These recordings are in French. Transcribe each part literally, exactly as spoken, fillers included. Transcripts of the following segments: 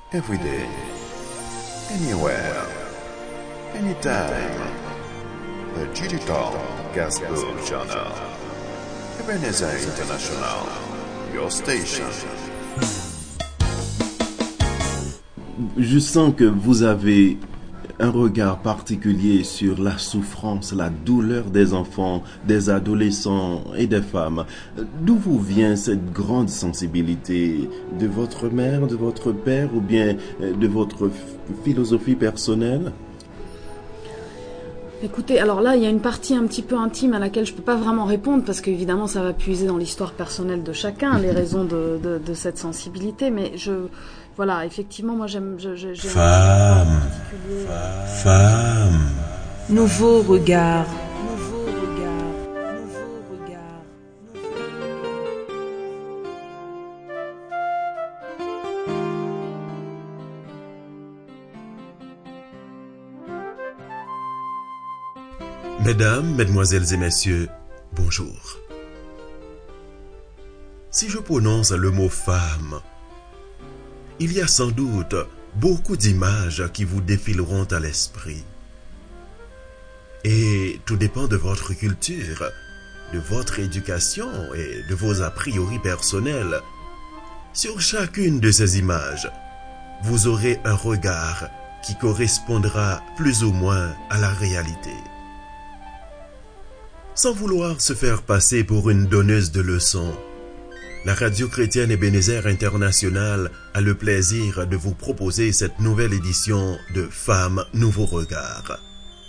Every day, anywhere, anytime. The Digital Gospel Channel. Ebenezer International, your station. Je sens que vous avez un regard particulier sur la souffrance, la douleur des enfants, des adolescents et des femmes. D'où vous vient cette grande sensibilité? De votre mère, de votre père ou bien de votre philosophie personnelle? Écoutez, alors là, il y a une partie un petit peu intime à laquelle je ne peux pas vraiment répondre parce qu'évidemment, ça va puiser dans l'histoire personnelle de chacun, les raisons de, de, de cette sensibilité, mais je... Voilà, effectivement, moi j'aime... Je, je, j'ai femme, un particulier... femme, nouveau regard, nouveau regard, nouveau regard. Mesdames, mesdemoiselles et messieurs, bonjour. Si je prononce le mot femme, il y a sans doute beaucoup d'images qui vous défileront à l'esprit. Et tout dépend de votre culture, de votre éducation et de vos a priori personnels. Sur chacune de ces images, vous aurez un regard qui correspondra plus ou moins à la réalité. Sans vouloir se faire passer pour une donneuse de leçons, la radio chrétienne Ebenezer International a le plaisir de vous proposer cette nouvelle édition de Femmes Nouveau Regard.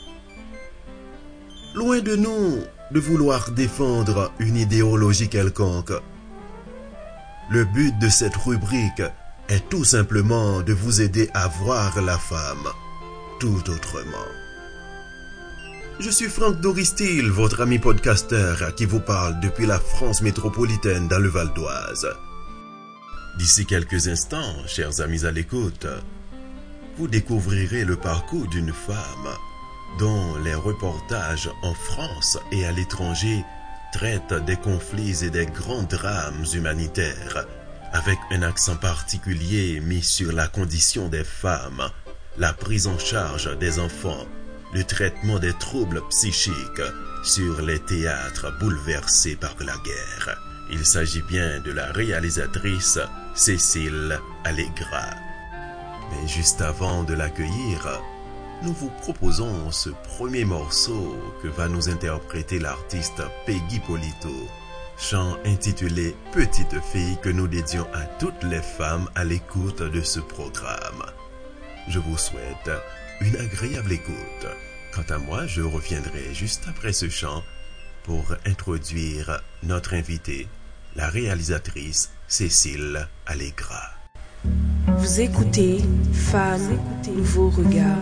Loin de nous de vouloir défendre une idéologie quelconque, le but de cette rubrique est tout simplement de vous aider à voir la femme tout autrement. Je suis Franck Doristil, votre ami podcasteur qui vous parle depuis la France métropolitaine dans le Val d'Oise. D'ici quelques instants, chers amis à l'écoute, vous découvrirez le parcours d'une femme dont les reportages en France et à l'étranger traitent des conflits et des grands drames humanitaires, avec un accent particulier mis sur la condition des femmes, la prise en charge des enfants, le traitement des troubles psychiques sur les théâtres bouleversés par la guerre. Il s'agit bien de la réalisatrice Cécile Allegra. Mais juste avant de l'accueillir, nous vous proposons ce premier morceau que va nous interpréter l'artiste Peggy Polito, chant intitulé « Petite fille » que nous dédions à toutes les femmes à l'écoute de ce programme. Je vous souhaite une agréable écoute. Quant à moi, je reviendrai juste après ce chant pour introduire notre invitée, la réalisatrice Cécile Allegra. Vous écoutez Femmes Nouveau Regard.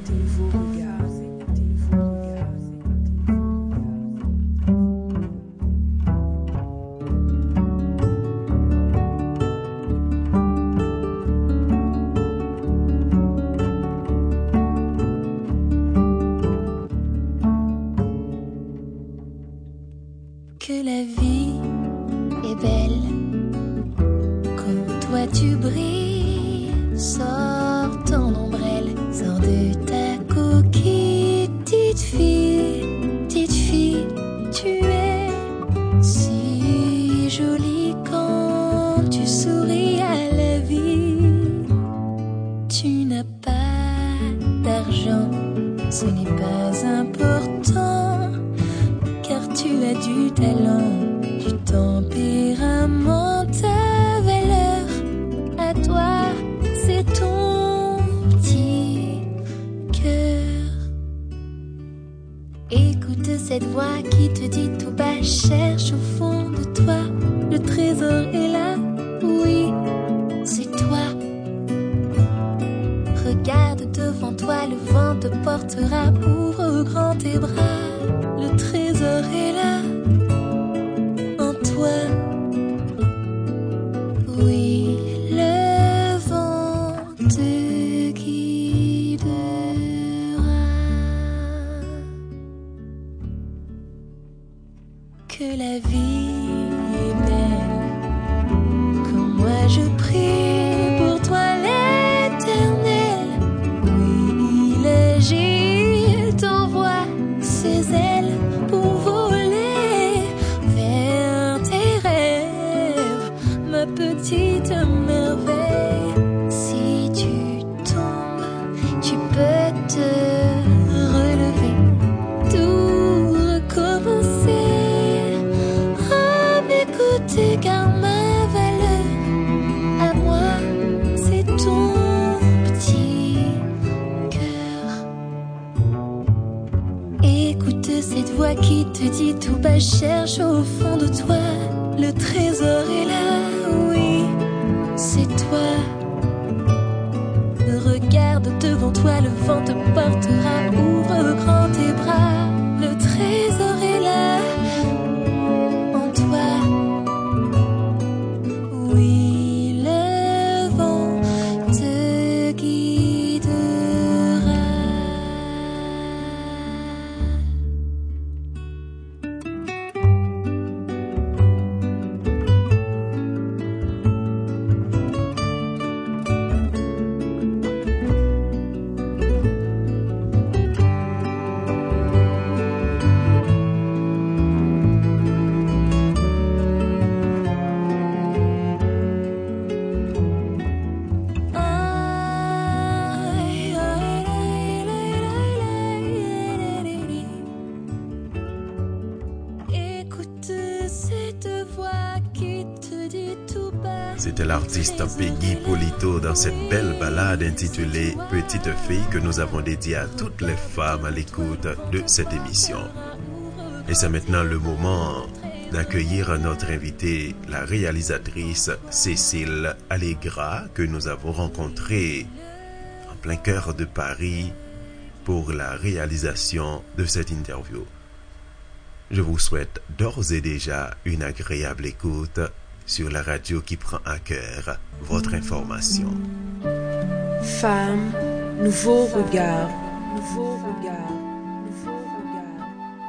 Que la vie est belle, comme toi tu brilles, sors ton ombrelle, sors de ta coquille, petite fille, petite fille, tu es si jolie quand tu souris à la vie. Tu n'as pas d'argent, ce n'est pas important, car tu as du talent, du tempérament, ta valeur à toi, c'est ton petit cœur. Écoute cette voix qui te dit tout bas, cherche au fond de toi, le trésor est là, oui, c'est toi. Regarde devant toi, le vent te portera, ouvre grand tes bras, le trésor est là, en toi. Oui, le vent te guidera. Que la vie est belle, comme moi je prie pour toi les vent te portera, ouvre grand tes bras. Le trésor est là, en toi. Oui, le vent te guidera. C'était l'artiste Peggy Polito dans cette belle ballade intitulée Petite fille que nous avons dédiée à toutes les femmes à l'écoute de cette émission. Et c'est maintenant le moment d'accueillir notre invitée, la réalisatrice Cécile Allegra, que nous avons rencontrée en plein cœur de Paris pour la réalisation de cette interview. Je vous souhaite d'ores et déjà une agréable écoute sur la radio qui prend à cœur votre information. Femme, nouveau regard. Nouveau regard. Nouveau regard.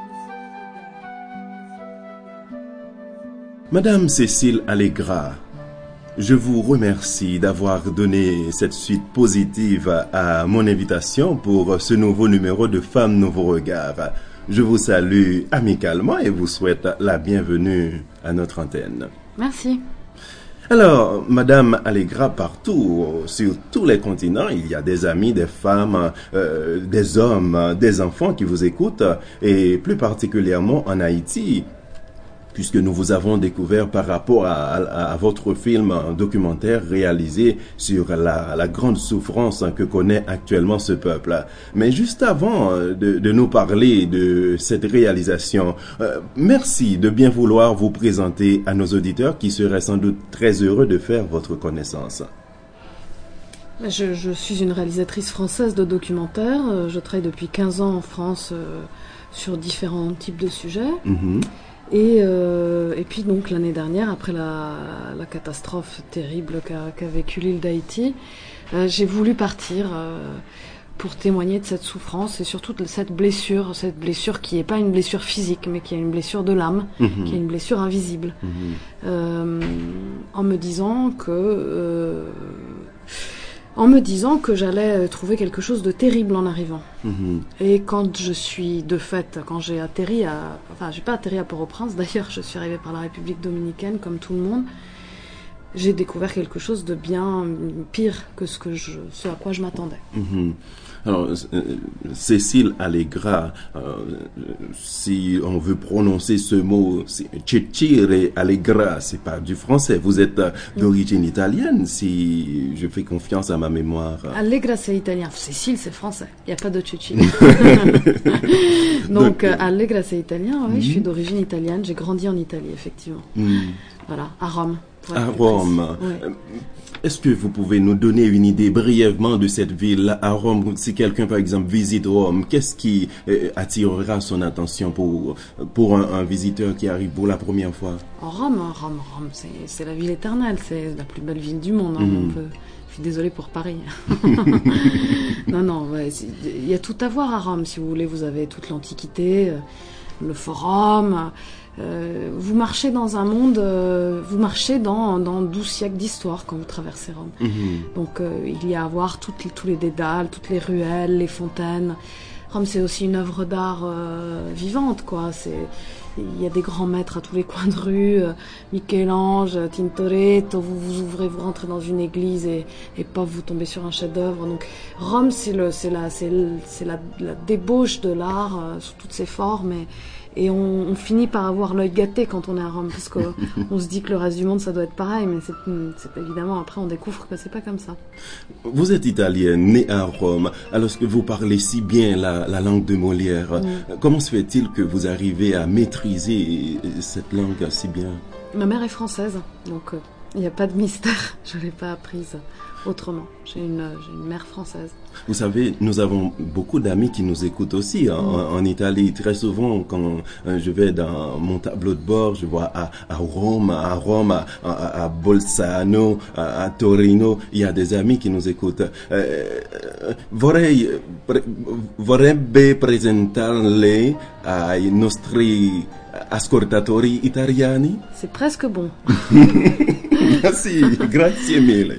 Madame Cécile Allegra, je vous remercie d'avoir donné cette suite positive à mon invitation pour ce nouveau numéro de Femme Nouveau Regard. Je vous salue amicalement et vous souhaite la bienvenue à notre antenne. Merci. Alors, Madame Allegra, partout, sur tous les continents, il y a des amis, des femmes, euh, des hommes, des enfants qui vous écoutent, et plus particulièrement en Haïti, puisque nous vous avons découvert par rapport à, à, à votre film documentaire réalisé sur la, la grande souffrance que connaît actuellement ce peuple. Mais juste avant de, de nous parler de cette réalisation, euh, merci de bien vouloir vous présenter à nos auditeurs qui seraient sans doute très heureux de faire votre connaissance. Je, je suis une réalisatrice française de documentaires. Je travaille depuis quinze ans en France euh, sur différents types de sujets. Mm-hmm. Et, euh, et puis donc l'année dernière, après la, la catastrophe terrible qu'a, qu'a vécu l'île d'Haïti, euh, j'ai voulu partir euh, pour témoigner de cette souffrance et surtout de cette blessure, cette blessure qui n'est pas une blessure physique, mais qui est une blessure de l'âme, mmh. qui est une blessure invisible, mmh. euh, en me disant que... Euh, en me disant que j'allais trouver quelque chose de terrible en arrivant. Mmh. Et quand je suis, de fait, quand j'ai atterri à... Enfin, j'ai pas atterri à Port-au-Prince, d'ailleurs, je suis arrivée par la République dominicaine, comme tout le monde. J'ai découvert quelque chose de bien pire que ce, que je, ce à quoi je m'attendais. Mmh. Alors, euh, Cécile Allegra, euh, si on veut prononcer ce mot, Cecire Allegra, c'est pas du français. Vous êtes euh, d'origine italienne, si je fais confiance à ma mémoire. Allegra, c'est italien. Cécile, c'est français. Il n'y a pas de Cecire. Donc, Donc euh, Allegra, c'est italien. Oui, mm-hmm. Je suis d'origine italienne. J'ai grandi en Italie, effectivement. Mm. Voilà, à Rome. À Rome. Oui. Est-ce que vous pouvez nous donner une idée brièvement de cette ville à Rome? Si quelqu'un, par exemple, visite Rome, qu'est-ce qui euh, attirera son attention pour, pour un, un visiteur qui arrive pour la première fois? En Rome, Rome, Rome, c'est, c'est la ville éternelle, c'est la plus belle ville du monde. Hein, mmh. on peut... Je suis désolée pour Paris. non, non, il ouais, y a tout à voir à Rome, si vous voulez. Vous avez toute l'Antiquité, euh, le Forum... Euh, vous marchez dans un monde, euh, vous marchez dans, dans douze siècles d'histoire quand vous traversez Rome. Mmh. Donc euh, il y a à voir toutes les, tous les dédales, toutes les ruelles, les fontaines. Rome, c'est aussi une œuvre d'art euh, vivante, quoi. C'est, il y a des grands maîtres à tous les coins de rue, euh, Michel-Ange, Tintoretto. Vous vous ouvrez, vous rentrez dans une église et, et paf, vous tombez sur un chef-d'œuvre. Donc Rome, c'est le, c'est la, c'est, le, c'est la, la débauche de l'art euh, sous toutes ses formes. Et, Et on, on finit par avoir l'œil gâté quand on est à Rome, parce qu'on se dit que le reste du monde, ça doit être pareil, mais c'est, c'est évidemment, après, on découvre que c'est pas comme ça. Vous êtes italienne, née à Rome, alors que vous parlez si bien la, la langue de Molière. Mm. Comment se fait-il que vous arrivez à maîtriser cette langue si bien? Ma mère est française, donc il euh, n'y a pas de mystère, je l'ai pas apprise autrement. J'ai une, j'ai une mère française. Vous savez, nous avons beaucoup d'amis qui nous écoutent aussi hein, mmh. en, en Italie. Très souvent, quand euh, je vais dans mon tableau de bord, je vois à, à Rome, à Rome, à, à, à Bolzano, à, à Torino, il y a des amis qui nous écoutent. Euh, vorrei, pre, vorrebbe presentarle ai nostri ascoltatori italiani? C'est presque bon. Merci, grazie mille.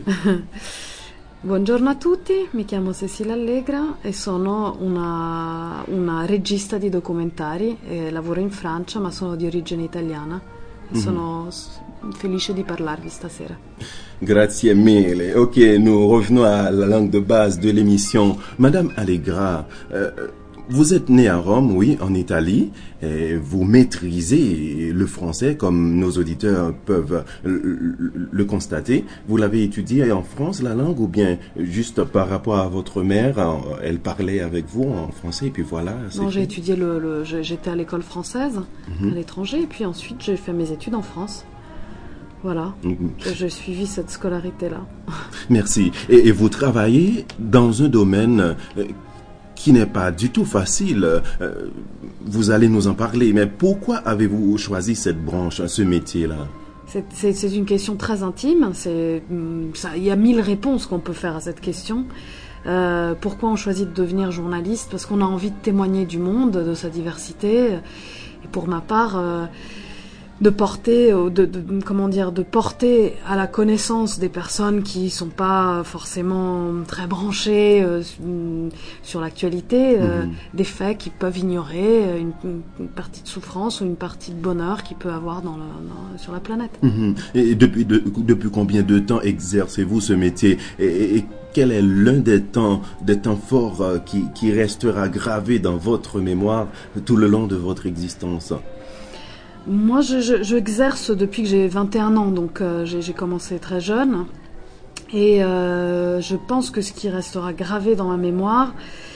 Buongiorno a tutti, mi chiamo Cecilia Allegra e sono una, una regista di documentari, e lavoro in Francia ma sono di origine italiana e mm-hmm. sono felice di parlarvi stasera. Grazie mille. Ok, nous revenons à la langue de base de l'émission. Madame Allegra, euh, vous êtes née à Rome, oui, en Italie, et vous maîtrisez le français, comme nos auditeurs peuvent le, le, le constater. Vous l'avez étudié en France, la langue, ou bien juste par rapport à votre mère, elle parlait avec vous en français, et puis voilà. Non, j'ai étudié, le, le, j'étais à l'école française, mm-hmm. à l'étranger, et puis ensuite j'ai fait mes études en France. Voilà, mm-hmm. j'ai suivi cette scolarité-là. Merci. Et, et vous travaillez dans un domaine Euh, qui n'est pas du tout facile. Euh, vous allez nous en parler, mais pourquoi avez-vous choisi cette branche, ce métier-là? C'est, c'est, c'est une question très intime. C'est, ça, il y a mille réponses qu'on peut faire à cette question. Euh, pourquoi on choisit de devenir journaliste? Parce qu'on a envie de témoigner du monde, de sa diversité. Et pour ma part, euh, de porter, de, de, comment dire, de porter à la connaissance des personnes qui sont pas forcément très branchées euh, sur l'actualité, euh, mmh. des faits qu'ils peuvent ignorer, une, une partie de souffrance ou une partie de bonheur qu'ils peuvent avoir dans le, dans, sur la planète. Mmh. Et depuis, de, depuis combien de temps exercez-vous ce métier? et, et quel est l'un des temps, des temps forts euh, qui, qui restera gravé dans votre mémoire tout le long de votre existence? Moi, je, je, je exerce depuis que j'ai vingt et un ans, donc euh, j'ai, j'ai commencé très jeune. Et euh, je pense que ce qui restera gravé dans ma mémoire,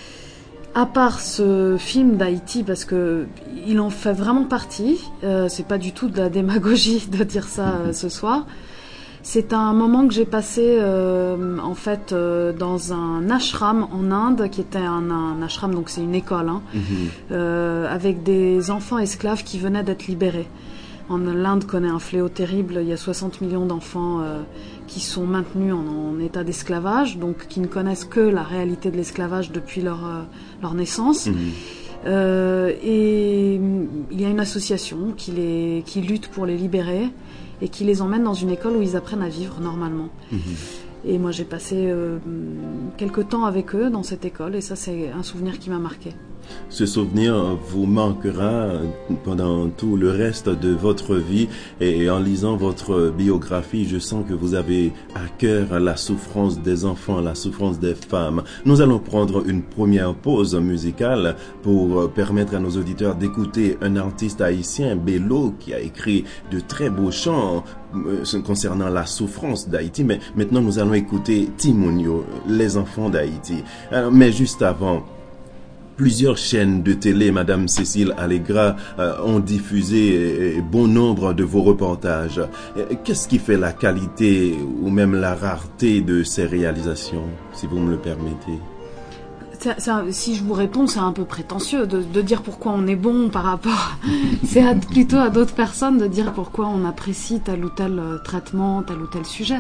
à part ce film d'Haïti, parce que il en fait vraiment partie, euh, c'est pas du tout de la démagogie de dire ça euh, ce soir. C'est un moment que j'ai passé euh, en fait euh, dans un ashram en Inde, qui était un, un ashram, donc c'est une école, hein, mm-hmm. euh, avec des enfants esclaves qui venaient d'être libérés. En, L'Inde connaît un fléau terrible, il y a soixante millions d'enfants euh, qui sont maintenus en, en état d'esclavage, donc qui ne connaissent que la réalité de l'esclavage depuis leur, euh, leur naissance. Mm-hmm. Euh, et il y a une association qui, les, qui lutte pour les libérer et qui les emmène dans une école où ils apprennent à vivre normalement. Mmh. Et moi, j'ai passé euh, quelques temps avec eux dans cette école, et ça, c'est un souvenir qui m'a marqué. Ce souvenir vous manquera pendant tout le reste de votre vie, et en lisant votre biographie, je sens que vous avez à cœur la souffrance des enfants, la souffrance des femmes. Nous allons prendre une première pause musicale pour permettre à nos auditeurs d'écouter un artiste haïtien, Bello, qui a écrit de très beaux chants concernant la souffrance d'Haïti. Mais maintenant, nous allons écouter Timonio, les enfants d'Haïti. Alors, mais juste avant, plusieurs chaînes de télé, Madame Cécile Allegra, euh, ont diffusé euh, bon nombre de vos reportages. Euh, qu'est-ce qui fait la qualité ou même la rareté de ces réalisations, si vous me le permettez? Ça, ça, si je vous réponds, c'est un peu prétentieux de, de dire pourquoi on est bon par rapport... c'est à, plutôt à d'autres personnes de dire pourquoi on apprécie tel ou tel traitement, tel ou tel sujet.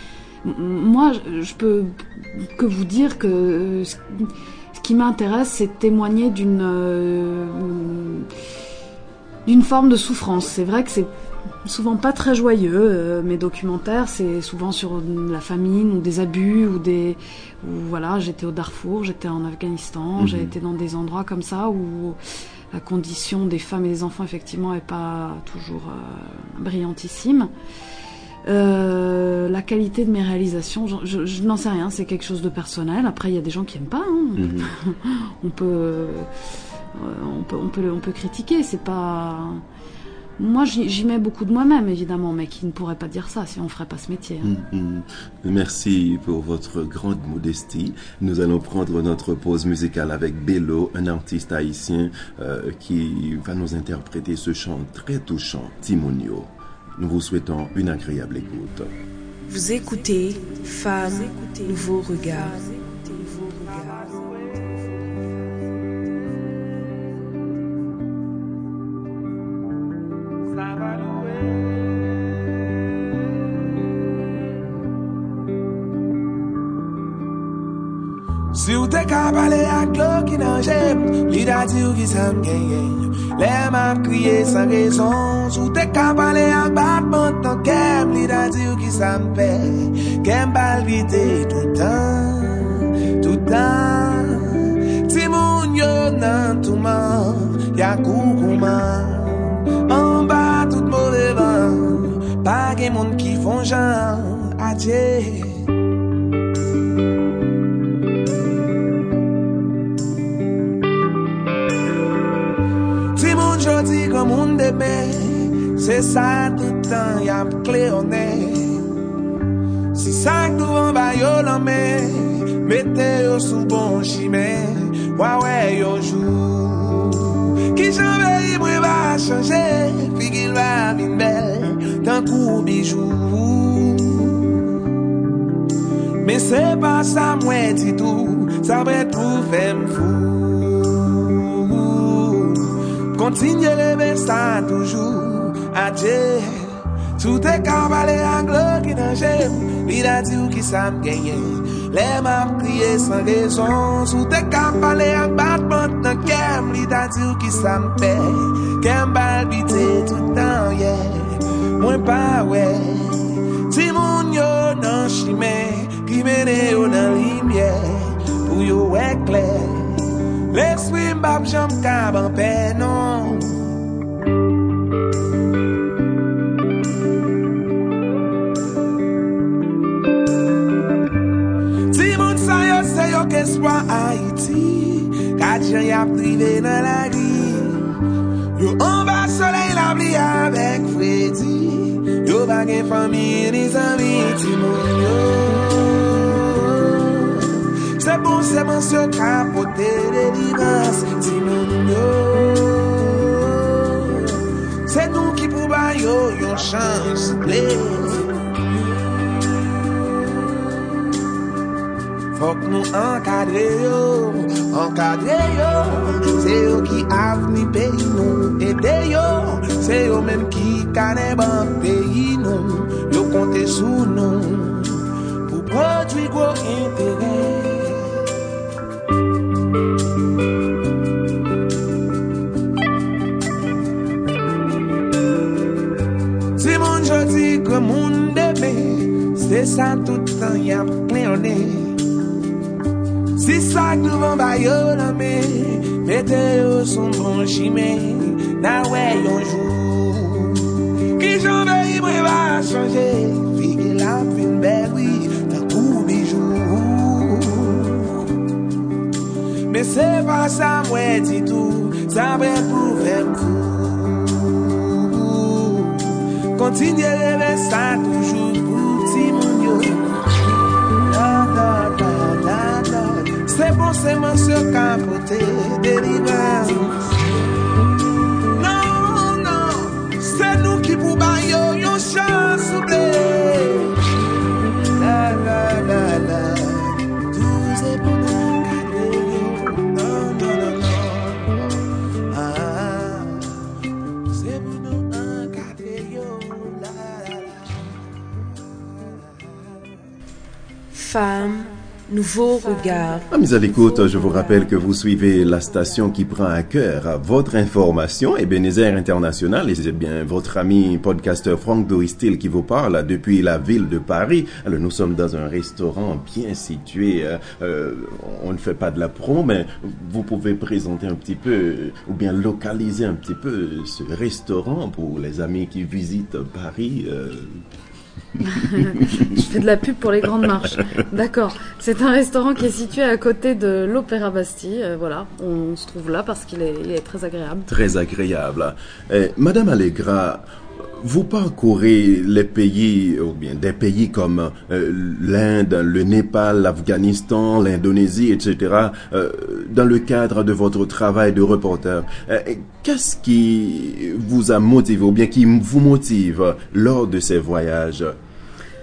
Moi, je peux que vous dire que... Euh, Ce qui m'intéresse, c'est de témoigner d'une euh, d'une forme de souffrance. C'est vrai que c'est souvent pas très joyeux. Euh, mes documentaires, c'est souvent sur la famine ou des abus ou des. Ou, voilà, j'étais au Darfour, j'étais en Afghanistan, mmh. j'ai été dans des endroits comme ça où la condition des femmes et des enfants effectivement est pas toujours euh, brillantissime. Euh, la qualité de mes réalisations, je, je, je n'en sais rien, c'est quelque chose de personnel. Après, il y a des gens qui aiment pas. Hein. Mm-hmm. on peut, euh, on peut, on peut, on peut critiquer. C'est pas. Moi, j'y, j'y mets beaucoup de moi-même, évidemment, mais qui ne pourrait pas dire ça si on ferait pas ce métier. Hein. Mm-hmm. Merci pour votre grande modestie. Nous allons prendre notre pause musicale avec Bello, un artiste haïtien euh, qui va nous interpréter ce chant très touchant, Timonio. Nous vous souhaitons une agréable écoute. Vous écoutez Femmes, Nouveau Regard. Si ou te ka pale ak lo ki nan jem, li da di ou ki sa m genyen. Le map kriye san rezon. Si ou te ka pale ak batman tan kem, li da di ou ki sa m pe. Kem palpite toutan, toutan. Ti moun yo nan touman, ya koukouman. An ba tout mouve van, pa gen moun ki fon jan, adje. Jodi comme un deme, c'est ça tout le temps, y'a cléoné. Si ça que nous en bas yo l'emmè, mettez yo sous bon chimé, ouais ouais yo joue. Qui j'en veille, moi va changer, puis qu'il va vin belle, tant coup bijou. Mais c'est pas ça moi dit tout, ça va être pour faire fou. Continue rêver ça toujours, adieu. Tout est cavalé anglo qui n'a j'aime, il a dit ou qui ça me gagne. Les m'a crié sans raison, tout est cavalé en battement dans kem, il a dit ou qui ça me paie. Kem balbité tout le temps, yeah. Moi pas ouais. Si mon yo non chimé, qui mène yo dans lumière, pour yo éclair. L'esprit m'bap j'en m'cab en paix, non. Si moun sa yo se yo qu'espoir Haïti, k'adjan y a privé dans la vie. Yo en bas soleil la bli avec Freddy. Yo bagay famille ni amis, ti moun yo. C'est bon, c'est bon, c'est capoté délivrance, dis-nous yo. C'est nous qui pour bailler, yon chance, plaît. Faut que nous encadrer yo, encadrer yo. C'est yo qui avenir pays nous, aider yo. C'est yo même qui canne ban pays nous. Yo compter sous nous, pour produire gros intérêt. Jodi comme un deme, c'est ça tout le temps y a cléoné. Si ça que nous vont bailler la main, mettez yo son bon chimé, na ouais yon jour. Qui j'en veille, moi va changer, figue la fin belle, oui, d'un coup bijou. Mais c'est pas ça, moi dit tout, ça va pour faire fou. Continue rêver ça toujours pour petit moun yo. Da da da da da. C'est bon, c'est mon sur capoté délivrance. Non, non, c'est nous qui pour bailler yon chance oublé. La la la la. Tout c'est pour nous cadrer. Non, non, non, non. Ah, c'est pour nous encadrer yo. Femmes, nouveau regard. Amis à l'écoute, je vous rappelle que vous suivez la station qui prend à cœur votre information, Ebenezer International, et c'est bien votre ami podcasteur Franck Doristil qui vous parle depuis la ville de Paris. Alors, nous sommes dans un restaurant bien situé, euh, on ne fait pas de la promo, mais vous pouvez présenter un petit peu, ou bien localiser un petit peu ce restaurant pour les amis qui visitent Paris. euh, Je fais de la pub pour les grandes marches. D'accord. C'est un restaurant qui est situé à côté de l'Opéra Bastille. Euh, voilà, on, on se trouve là parce qu'il est, il est très agréable. Très agréable. Eh, Madame Allegra, vous parcourez les pays, ou bien des pays comme euh, l'Inde, le Népal, l'Afghanistan, l'Indonésie, et cetera, euh, dans le cadre de votre travail de reporter. Euh, qu'est-ce qui vous a motivé, ou bien qui vous motive lors de ces voyages?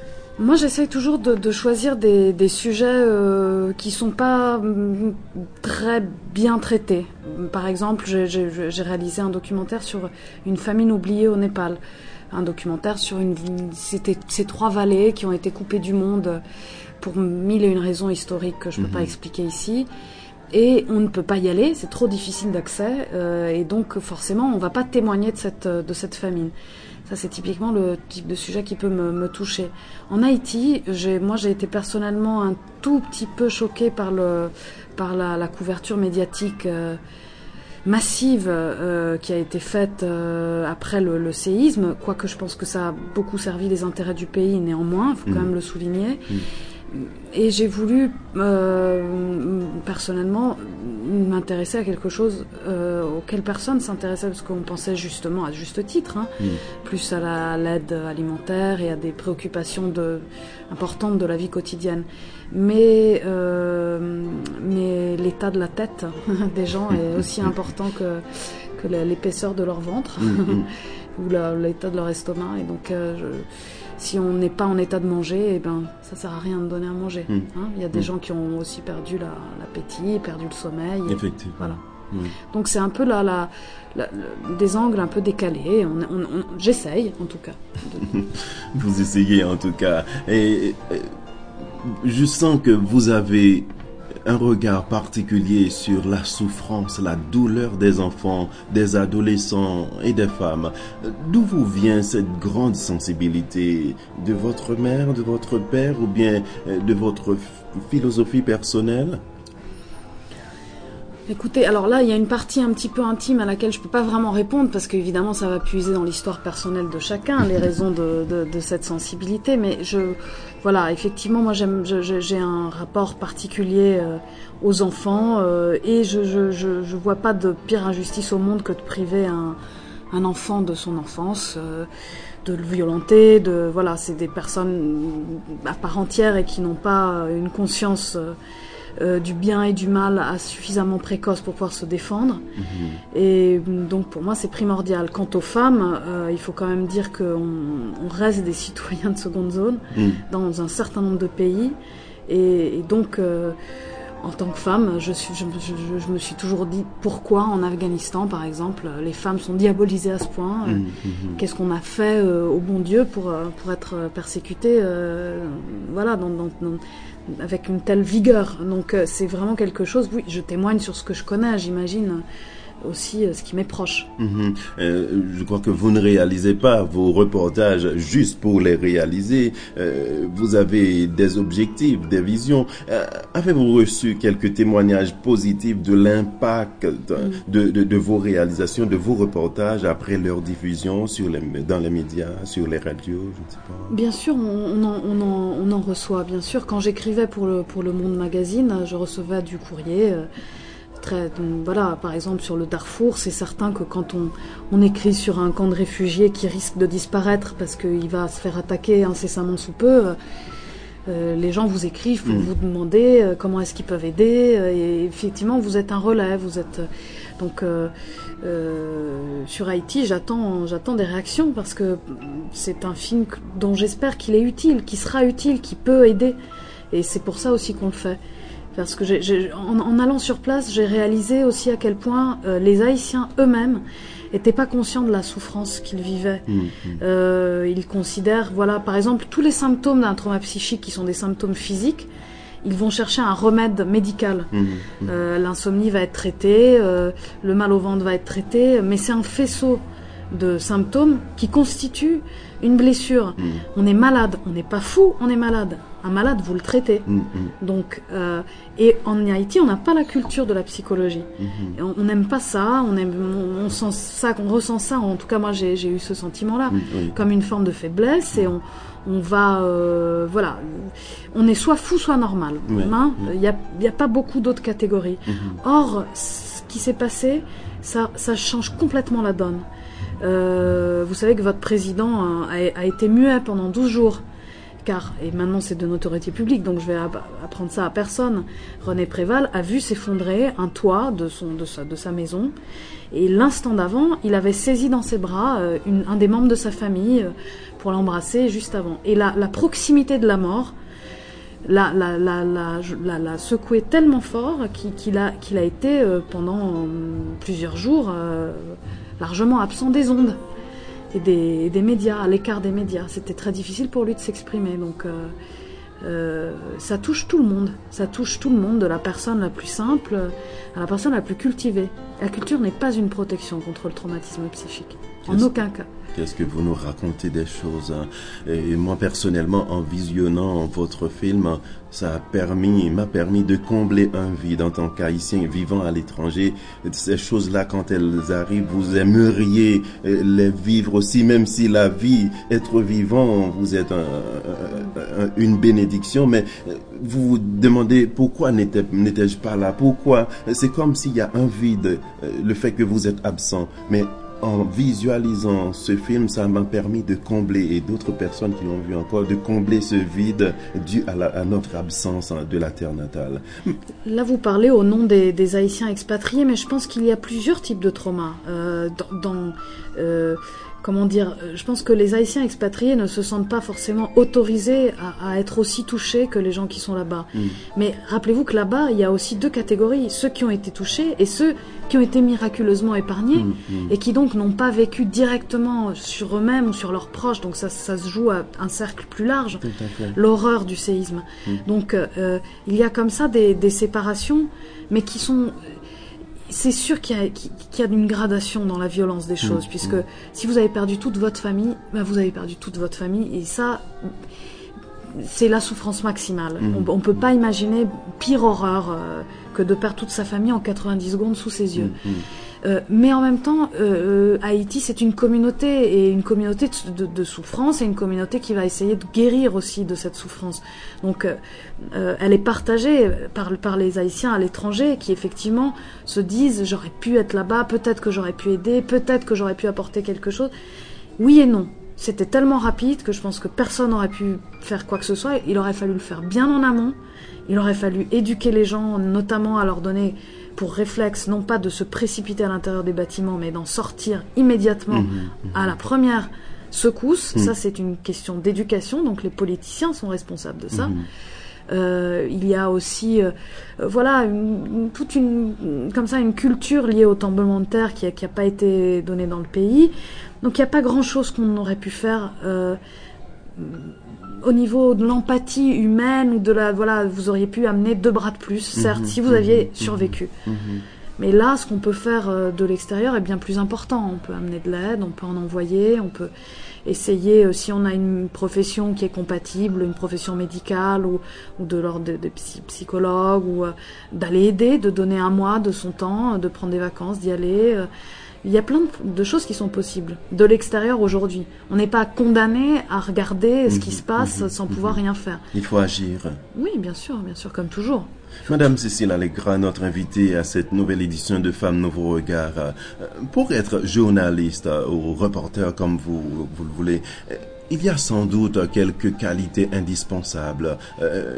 Moi, j'essaye toujours de, de choisir des, des sujets euh, qui sont pas mm, très bien traités. Par exemple, j'ai, j'ai, j'ai réalisé un documentaire sur une famine oubliée au Népal. Un documentaire sur une, c'était ces trois vallées qui ont été coupées du monde pour mille et une raisons historiques que je ne peux mmh. pas expliquer ici. Et on ne peut pas y aller, c'est trop difficile d'accès, euh, et donc forcément on ne va pas témoigner de cette, de cette famine. Ça, c'est typiquement le type de sujet qui peut me, me toucher. En Haïti, j'ai, moi j'ai été personnellement un tout petit peu choquée par, le, par la, la couverture médiatique euh, massive euh, qui a été faite euh, après le, le séisme, quoique je pense que ça a beaucoup servi les intérêts du pays, néanmoins, il faut mmh. quand même le souligner. Mmh. Et j'ai voulu euh, personnellement m'intéresser à quelque chose euh, auquel personne s'intéressait, parce qu'on pensait justement, à juste titre, hein, mmh. plus à la, l'aide alimentaire et à des préoccupations de, importantes de la vie quotidienne. Mais, euh, mais l'état de la tête des gens est aussi important que, que l'épaisseur de leur ventre mmh. ou la, l'état de leur estomac. Et donc, euh, je, si on n'est pas en état de manger, eh ben, ça ne sert à rien de donner à manger. Mmh. Hein, il y a des mmh. gens qui ont aussi perdu la, l'appétit, perdu le sommeil. Et, effectivement. Voilà. Mmh. Donc c'est un peu la, la, la, la, des angles un peu décalés. On, on, on, j'essaye, en tout cas. De... Vous essayez, en tout cas. Et, et je sens que vous avez un regard particulier sur la souffrance, la douleur des enfants, des adolescents et des femmes. D'où vous vient cette grande sensibilité? De votre mère, de votre père ou bien de votre philosophie personnelle? Écoutez, alors là, il y a une partie un petit peu intime à laquelle je peux pas vraiment répondre parce qu'évidemment, ça va puiser dans l'histoire personnelle de chacun, les raisons de, de, de cette sensibilité. Mais je, voilà, effectivement, moi, j'aime, je, j'ai un rapport particulier euh, aux enfants euh, et je, je, je, je vois pas de pire injustice au monde que de priver un, un enfant de son enfance, euh, de le violenter, de, voilà, c'est des personnes à part entière et qui n'ont pas une conscience euh, Euh, du bien et du mal à suffisamment précoce pour pouvoir se défendre. Mmh. Et donc pour moi c'est primordial. Quant aux femmes, euh, il faut quand même dire qu'on on reste des citoyens de seconde zone mmh. dans un certain nombre de pays. Et, et donc euh, en tant que femme, je, suis, je, je, je me suis toujours dit pourquoi en Afghanistan par exemple les femmes sont diabolisées à ce point. Mmh. Mmh. Qu'est-ce qu'on a fait euh, au bon Dieu pour, pour être persécutées euh, voilà, dans, dans, dans avec une telle vigueur. Donc euh, c'est vraiment quelque chose, oui, je témoigne sur ce que je connais, j'imagine aussi euh, ce qui m'est proche. Mmh. Euh, je crois que vous ne réalisez pas vos reportages juste pour les réaliser. Euh, vous avez des objectifs, des visions. Euh, avez-vous reçu quelques témoignages positifs de l'impact de, mmh. de, de, de vos réalisations, de vos reportages après leur diffusion sur les, dans les médias, sur les radios, je ne sais pas. Bien sûr, on, on, en, on, en, on en reçoit, bien sûr. Quand j'écrivais pour le, pour le Monde Magazine, je recevais du courrier. Euh, Très, donc, voilà, par exemple sur le Darfour, c'est certain que quand on, on écrit sur un camp de réfugiés qui risque de disparaître parce qu'il va se faire attaquer incessamment sous peu, euh, les gens vous écrivent pour mmh. vous demander euh, comment est-ce qu'ils peuvent aider, euh, et effectivement vous êtes un relais, vous êtes donc euh, euh, sur Haïti, j'attends, j'attends des réactions parce que c'est un film dont j'espère qu'il est utile, qui sera utile, qui peut aider, et c'est pour ça aussi qu'on le fait. Parce que j'ai, j'ai, en, en allant sur place, j'ai réalisé aussi à quel point euh, les Haïtiens eux-mêmes n'étaient pas conscients de la souffrance qu'ils vivaient. Mmh, mmh. Euh, ils considèrent, voilà, par exemple, tous les symptômes d'un trauma psychique qui sont des symptômes physiques, ils vont chercher un remède médical. Mmh, mmh. Euh, l'insomnie va être traitée, euh, le mal au ventre va être traité, mais c'est un faisceau de symptômes qui constituent une blessure. Mmh. On est malade, on n'est pas fou, on est malade. Un malade, vous le traitez. Mmh, mmh. Donc, euh, et en Haïti, on n'a pas la culture de la psychologie. Mmh. On n'aime pas ça, on, aime, on, on sent ça, on ressent ça. En tout cas, moi, j'ai, j'ai eu ce sentiment-là, mmh, oui. comme une forme de faiblesse. Mmh. Et on, on va, euh, voilà, on est soit fou, soit normal. Il oui. hein n'y a, y a pas beaucoup d'autres catégories. Mmh. Or, ce qui s'est passé, ça, ça change complètement la donne. Euh, vous savez que votre président a, a, a été muet pendant douze jours. car, et maintenant c'est de notoriété publique, donc je vais app- apprendre ça à personne, René Préval a vu s'effondrer un toit de, son, de, sa, de sa maison, et l'instant d'avant, il avait saisi dans ses bras euh, une, un des membres de sa famille euh, pour l'embrasser juste avant. Et la, la proximité de la mort l'a, la, la, la, la, la secoué tellement fort qu'il, qu'il, a, qu'il a été euh, pendant euh, plusieurs jours euh, largement absent des ondes et des, des médias, à l'écart des médias. C'était très difficile pour lui de s'exprimer. Donc euh, euh, ça touche tout le monde. Ça touche tout le monde, de la personne la plus simple à la personne la plus cultivée. La culture n'est pas une protection contre le traumatisme psychique. En Qu'est-ce, aucun cas. Qu'est-ce que vous nous racontez des choses, hein? Et moi, personnellement, en visionnant votre film, ça a permis, m'a permis de combler un vide en tant qu'haïtien vivant à l'étranger. Ces choses-là, quand elles arrivent, vous aimeriez les vivre aussi, même si la vie, être vivant, vous êtes un, un, un, une bénédiction, mais vous vous demandez pourquoi n'étais, n'étais-je pas là? Pourquoi? C'est comme s'il y a un vide, le fait que vous êtes absent. Mais en visualisant ce film, ça m'a permis de combler, et d'autres personnes qui l'ont vu encore, de combler ce vide dû à, la, à notre absence de la terre natale. Là, vous parlez au nom des, des Haïtiens expatriés, mais je pense qu'il y a plusieurs types de traumas. Euh, dans, dans euh, comment dire, je pense que les Haïtiens expatriés ne se sentent pas forcément autorisés à, à être aussi touchés que les gens qui sont là-bas. Mmh. Mais rappelez-vous que là-bas, il y a aussi deux catégories, ceux qui ont été touchés et ceux qui ont été miraculeusement épargnés, mmh, mmh. et qui donc n'ont pas vécu directement sur eux-mêmes ou sur leurs proches. Donc ça, ça se joue à un cercle plus large, l'horreur du séisme. Mmh. Donc euh, il y a comme ça des, des séparations, mais qui sont... C'est sûr qu'il y, a, qu'il y a une gradation dans la violence des choses, mmh, puisque mmh. si vous avez perdu toute votre famille, ben vous avez perdu toute votre famille, et ça, c'est la souffrance maximale. Mmh. On ne peut pas imaginer pire horreur euh, que de perdre toute sa famille en quatre-vingt-dix secondes sous ses yeux. Mmh. Euh, mais en même temps, euh, Haïti, c'est une communauté, et une communauté de, de, de souffrance, et une communauté qui va essayer de guérir aussi de cette souffrance. Donc, euh, elle est partagée par, par les Haïtiens à l'étranger, qui effectivement se disent « j'aurais pu être là-bas, peut-être que j'aurais pu aider, peut-être que j'aurais pu apporter quelque chose ». Oui et non. C'était tellement rapide que je pense que personne n'aurait pu faire quoi que ce soit. Il aurait fallu le faire bien en amont. Il aurait fallu éduquer les gens, notamment à leur donner pour réflexe, non pas de se précipiter à l'intérieur des bâtiments, mais d'en sortir immédiatement mmh, mmh. à la première secousse. Mmh. Ça, c'est une question d'éducation, donc les politiciens sont responsables de ça. Mmh. Euh, il y a aussi, euh, voilà, une, une, toute une, comme ça, une culture liée au tremblement de terre qui a, qui a pas été donnée dans le pays. Donc, il n'y a pas grand-chose qu'on aurait pu faire euh, au niveau de l'empathie humaine ou de la, voilà, vous auriez pu amener deux bras de plus, certes, mmh, si vous aviez mmh, survécu. Mmh. Mais là, ce qu'on peut faire euh, de l'extérieur est bien plus important. On peut amener de l'aide, on peut en envoyer, on peut essayer, euh, si on a une profession qui est compatible, une profession médicale ou, ou de l'ordre de, de psy, psychologue, ou euh, d'aller aider, de donner un mois de son temps, de prendre des vacances, d'y aller. Euh, Il y a plein de choses qui sont possibles de l'extérieur aujourd'hui. On n'est pas condamné à regarder ce qui mmh, se passe mmh, sans mmh, pouvoir mmh. rien faire. Il faut agir. Oui, bien sûr, bien sûr, comme toujours. Madame Cécile Allegra, notre invitée à cette nouvelle édition de Femmes Nouveau Regard. Pour être journaliste ou reporter comme vous, vous le voulez, il y a sans doute quelques qualités indispensables. Euh,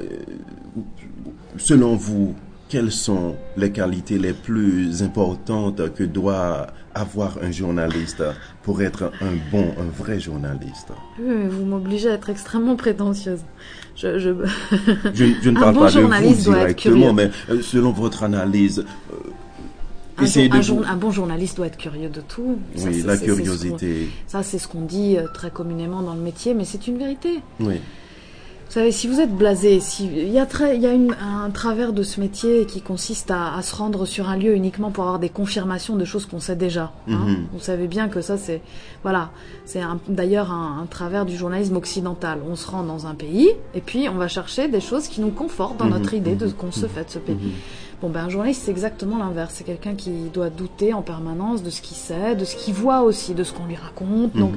selon vous, quelles sont les qualités les plus importantes que doit avoir un journaliste pour être un bon, un vrai journaliste? Oui, mais vous m'obligez à être extrêmement prétentieuse. Je, je... je, je ne parle bon pas de vous directement, mais euh, selon votre analyse... Euh, un, jour, un, jour, un bon journaliste doit être curieux de tout. Ça, oui, c'est, la c'est, curiosité. C'est ça, c'est ce qu'on dit euh, très communément dans le métier, mais c'est une vérité. Oui. Vous savez, si vous êtes blasé, si, il y a, très, il y a une, un travers de ce métier qui consiste à, à se rendre sur un lieu uniquement pour avoir des confirmations de choses qu'on sait déjà. Hein. Mm-hmm. Vous savez bien que ça, c'est, voilà, c'est un, d'ailleurs un, un travers du journalisme occidental. On se rend dans un pays et puis on va chercher des choses qui nous confortent dans mm-hmm. notre idée de ce qu'on mm-hmm. se fait de ce pays. Mm-hmm. Bon, ben un journaliste, c'est exactement l'inverse. C'est quelqu'un qui doit douter en permanence de ce qu'il sait, de ce qu'il voit aussi, de ce qu'on lui raconte. Donc, mm-hmm.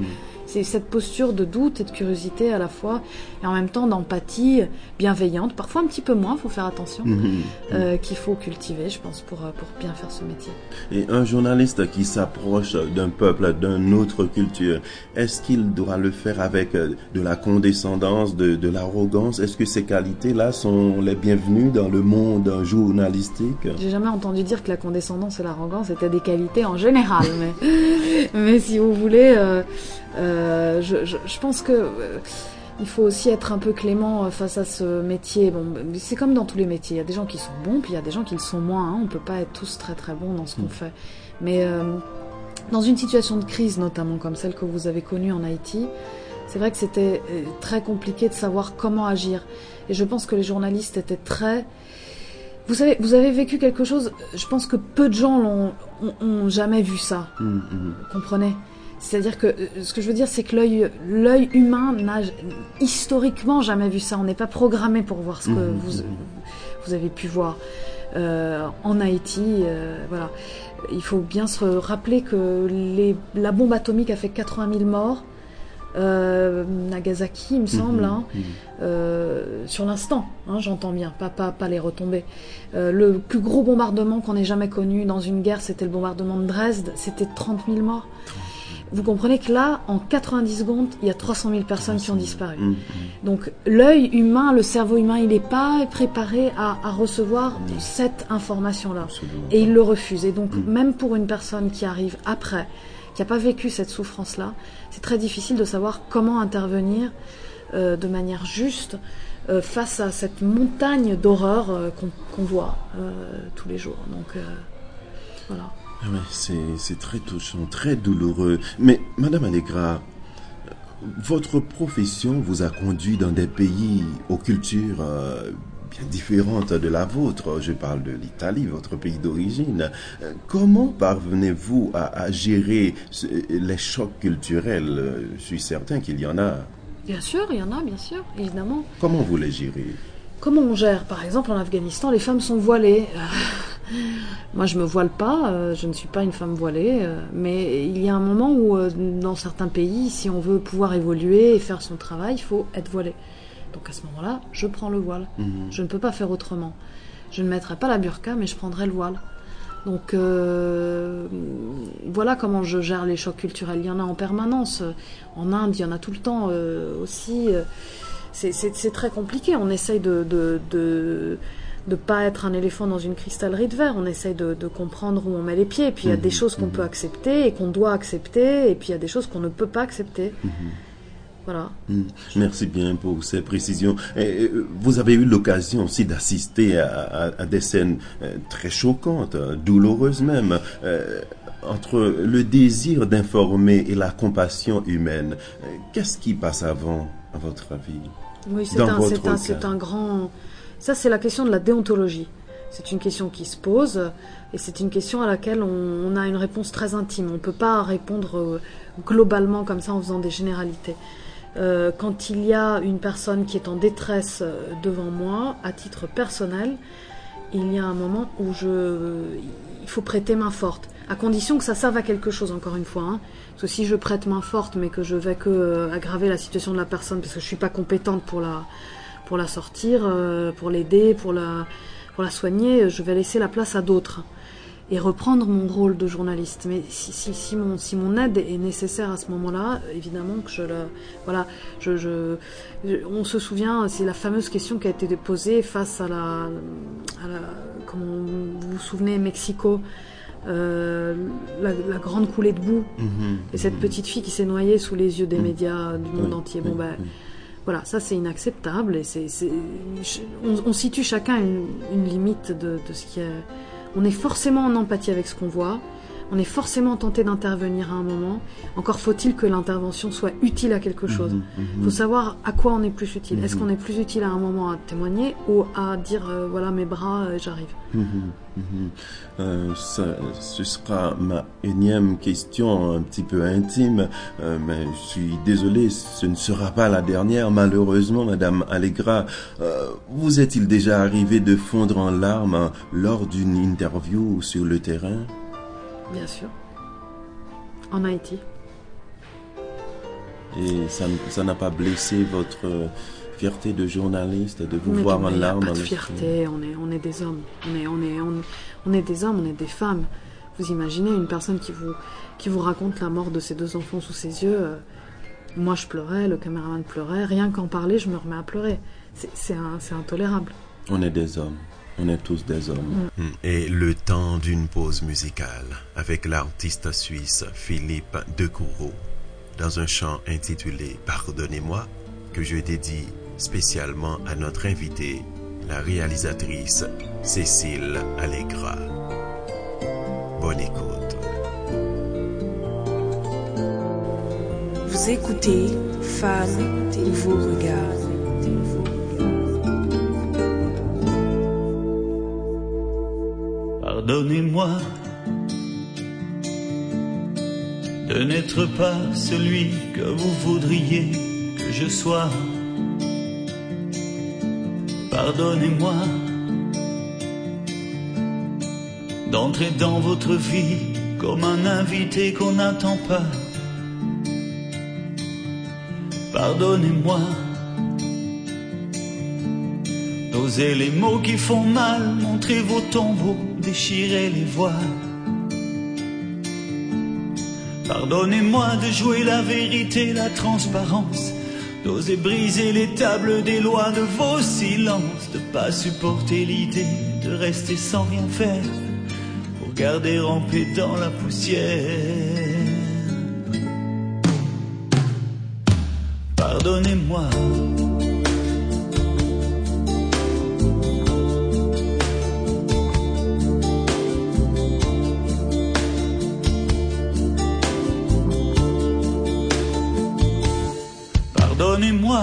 c'est cette posture de doute et de curiosité à la fois, et en même temps d'empathie bienveillante, parfois un petit peu moins, il faut faire attention, mmh. euh, qu'il faut cultiver, je pense, pour, pour bien faire ce métier. Et un journaliste qui s'approche d'un peuple, d'une autre culture, est-ce qu'il doit le faire avec de la condescendance, de, de l'arrogance? Est-ce que ces qualités-là sont les bienvenues dans le monde journalistique? J'ai jamais entendu dire que la condescendance et l'arrogance étaient des qualités en général, mais, mais si vous voulez, euh, euh, je, je, je pense que euh, il faut aussi être un peu clément face à ce métier. Bon, c'est comme dans tous les métiers, il y a des gens qui sont bons, puis il y a des gens qui le sont moins. Hein. On peut pas être tous très très bons dans ce qu'on fait. Mais euh, dans une situation de crise, notamment comme celle que vous avez connue en Haïti, c'est vrai que c'était très compliqué de savoir comment agir. Et je pense que les journalistes étaient très... Vous savez, vous avez vécu quelque chose, je pense que peu de gens l'ont, ont, ont jamais vu ça. Mmh, mmh. Vous comprenez ? C'est-à-dire que ce que je veux dire, c'est que l'œil, l'œil humain n'a historiquement jamais vu ça. On n'est pas programmé pour voir ce que mmh, vous, vous avez pu voir euh, en Haïti. Euh, voilà, il faut bien se rappeler que les, la bombe atomique a fait quatre-vingt mille morts. Euh, Nagasaki, il me semble, mmh, hein, mmh. Euh, sur l'instant, hein, j'entends bien, pas, pas, pas les retombées. Euh, le plus gros bombardement qu'on ait jamais connu dans une guerre, c'était le bombardement de Dresde, c'était trente mille morts. Vous comprenez que là, en quatre-vingt-dix secondes, il y a trois cent mille personnes qui ont disparu. Mmh, mmh. Donc l'œil humain, le cerveau humain, il n'est pas préparé à, à recevoir mmh. cette information-là. Absolument. Et il le refuse. Et donc mmh. même pour une personne qui arrive après, qui n'a pas vécu cette souffrance-là, c'est très difficile de savoir comment intervenir euh, de manière juste euh, face à cette montagne d'horreur euh, qu'on, qu'on voit euh, tous les jours. Donc euh, voilà. Oui, c'est, c'est très touchant, très douloureux. Mais Madame Allegra, votre profession vous a conduit dans des pays aux cultures euh, bien différentes de la vôtre. Je parle de l'Italie, votre pays d'origine. Comment parvenez-vous à, à gérer ce, les chocs culturels? Je suis certain qu'il y en a. Bien sûr, il y en a, bien sûr, évidemment. Comment vous les gérez? Comment on gère? Par exemple, en Afghanistan, les femmes sont voilées. Moi, je me voile pas, euh, je ne suis pas une femme voilée, euh, mais il y a un moment où, euh, dans certains pays, si on veut pouvoir évoluer et faire son travail, il faut être voilé. Donc à ce moment-là, je prends le voile. Mmh. Je ne peux pas faire autrement. Je ne mettrai pas la burqa, mais je prendrai le voile. Donc euh, voilà comment je gère les chocs culturels. Il y en a en permanence. En Inde, il y en a tout le temps euh, aussi. C'est, c'est, c'est très compliqué. On essaye de... de, de de pas être un éléphant dans une cristallerie de verre, on essaye de, de comprendre où on met les pieds, et puis il y a mmh, des choses qu'on mmh. peut accepter et qu'on doit accepter, et puis il y a des choses qu'on ne peut pas accepter. Mmh. Voilà. Mmh. Merci bien pour ces précisions. Et vous avez eu l'occasion aussi d'assister à, à, à des scènes très choquantes, douloureuses même, euh, entre le désir d'informer et la compassion humaine. Qu'est-ce qui passe avant, à votre avis? Oui, c'est, un, c'est, un, c'est un grand... Ça, c'est la question de la déontologie. C'est une question qui se pose et c'est une question à laquelle on, on a une réponse très intime. On ne peut pas répondre euh, globalement comme ça en faisant des généralités. Euh, quand il y a une personne qui est en détresse devant moi, à titre personnel, il y a un moment où je, il faut prêter main forte, à condition que ça serve à quelque chose, encore une fois. Hein. Parce que si je prête main forte mais que je vais que euh, aggraver la situation de la personne parce que je ne suis pas compétente pour la... pour la sortir, euh, pour l'aider, pour la, pour la soigner, je vais laisser la place à d'autres et reprendre mon rôle de journaliste. Mais si, si, si, mon, si mon aide est nécessaire à ce moment-là, évidemment que je la... Voilà, je, je, je, on se souvient, c'est la fameuse question qui a été posée face à la... À la comment vous vous souvenez, Mexico, euh, la, la grande coulée de boue, mmh, et cette mmh. petite fille qui s'est noyée sous les yeux des mmh. médias du monde oui, entier. Bon, oui, ben... Oui. Voilà, ça c'est inacceptable et c'est, c'est, on, on situe chacun une, une limite de, de ce qui est... On est forcément en empathie avec ce qu'on voit, on est forcément tenté d'intervenir à un moment, encore faut-il que l'intervention soit utile à quelque chose. Il mmh, mmh. faut savoir à quoi on est plus utile. Mmh. Est-ce qu'on est plus utile à un moment à témoigner ou à dire euh, voilà mes bras, euh, j'arrive. Mmh, mmh. Euh, ça, ce sera ma énième question un petit peu intime, euh, mais je suis désolé, ce ne sera pas la dernière malheureusement. Madame Allegra, euh, vous est-il déjà arrivé de fondre en larmes hein, lors d'une interview sur le terrain? Bien sûr. En Haïti. Et ça, ça n'a pas blessé votre fierté de journaliste, de vous mais voir en il n'y a larmes pas dans de le fierté, on est, on est des hommes. On est, on, est, on, on est des hommes, on est des femmes. Vous imaginez une personne qui vous, qui vous raconte la mort de ses deux enfants sous ses yeux. Euh, moi, je pleurais, le caméraman pleurait. Rien qu'en parler, je me remets à pleurer. C'est, c'est, un, c'est intolérable. On est des hommes. On est tous des hommes. Mm. Et le temps d'une pause musicale avec l'artiste suisse Philippe Decoureau dans un chant intitulé « Pardonnez-moi » que je dédie spécialement à notre invitée, la réalisatrice Cécile Allegra. Bonne écoute. Vous écoutez Femmes, Nouveau Regard. Pardonnez-moi de n'être pas celui que vous voudriez que je sois. Pardonnez-moi d'entrer dans votre vie comme un invité qu'on n'attend pas. Pardonnez-moi d'oser les mots qui font mal, montrer vos tombeaux, déchirer les voiles. Pardonnez-moi de jouer la vérité, la transparence, d'oser briser les tables des lois de vos silences, de pas supporter l'idée de rester sans rien faire, pour garder en paix dans la poussière. Pardonnez-moi. Pardonnez-moi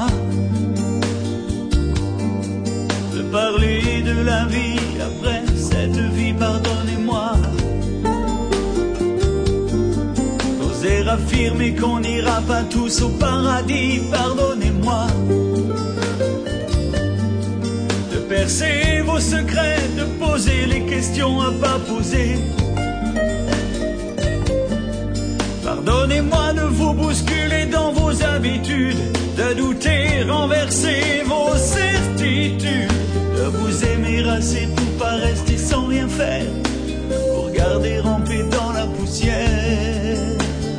de parler de la vie après cette vie, pardonnez-moi d'oser affirmer qu'on n'ira pas tous au paradis, pardonnez-moi de percer vos secrets, de poser les questions à pas poser. Pardonnez-moi de vous bousculer dans vos habitudes, de douter, renverser vos certitudes, de vous aimer assez pour pas rester sans rien faire, pour garder en paix dans la poussière.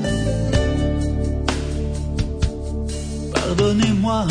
Pardonnez-moi.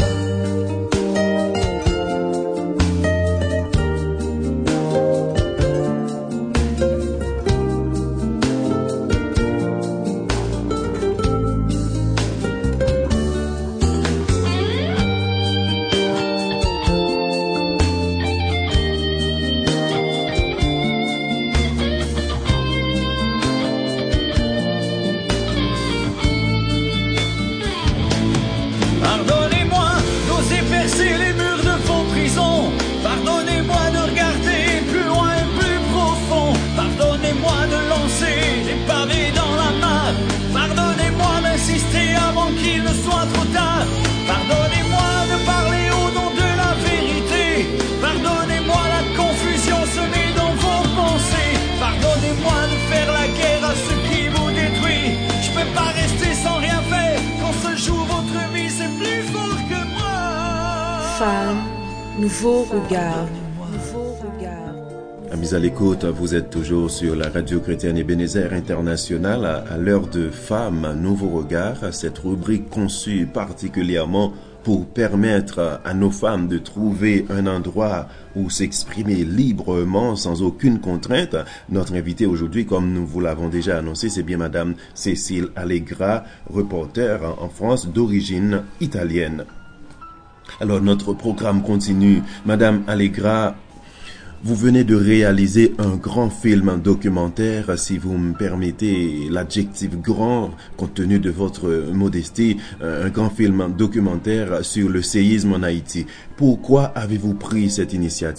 Nouveau regard. Nouveau regard. Amis à l'écoute, vous êtes toujours sur la radio chrétienne Ebenezer International à, à l'heure de Femmes, Nouveau regard, cette rubrique conçue particulièrement pour permettre à nos femmes de trouver un endroit où s'exprimer librement sans aucune contrainte. Notre invitée aujourd'hui, comme nous vous l'avons déjà annoncé, c'est bien Madame Cécile Allegra, reporter en France d'origine italienne. Alors, notre programme continue. Madame Allegra, vous venez de réaliser un grand film documentaire, si vous me permettez l'adjectif grand, compte tenu de votre modestie, un grand film documentaire sur le séisme en Haïti. Pourquoi avez-vous pris cette initiative ?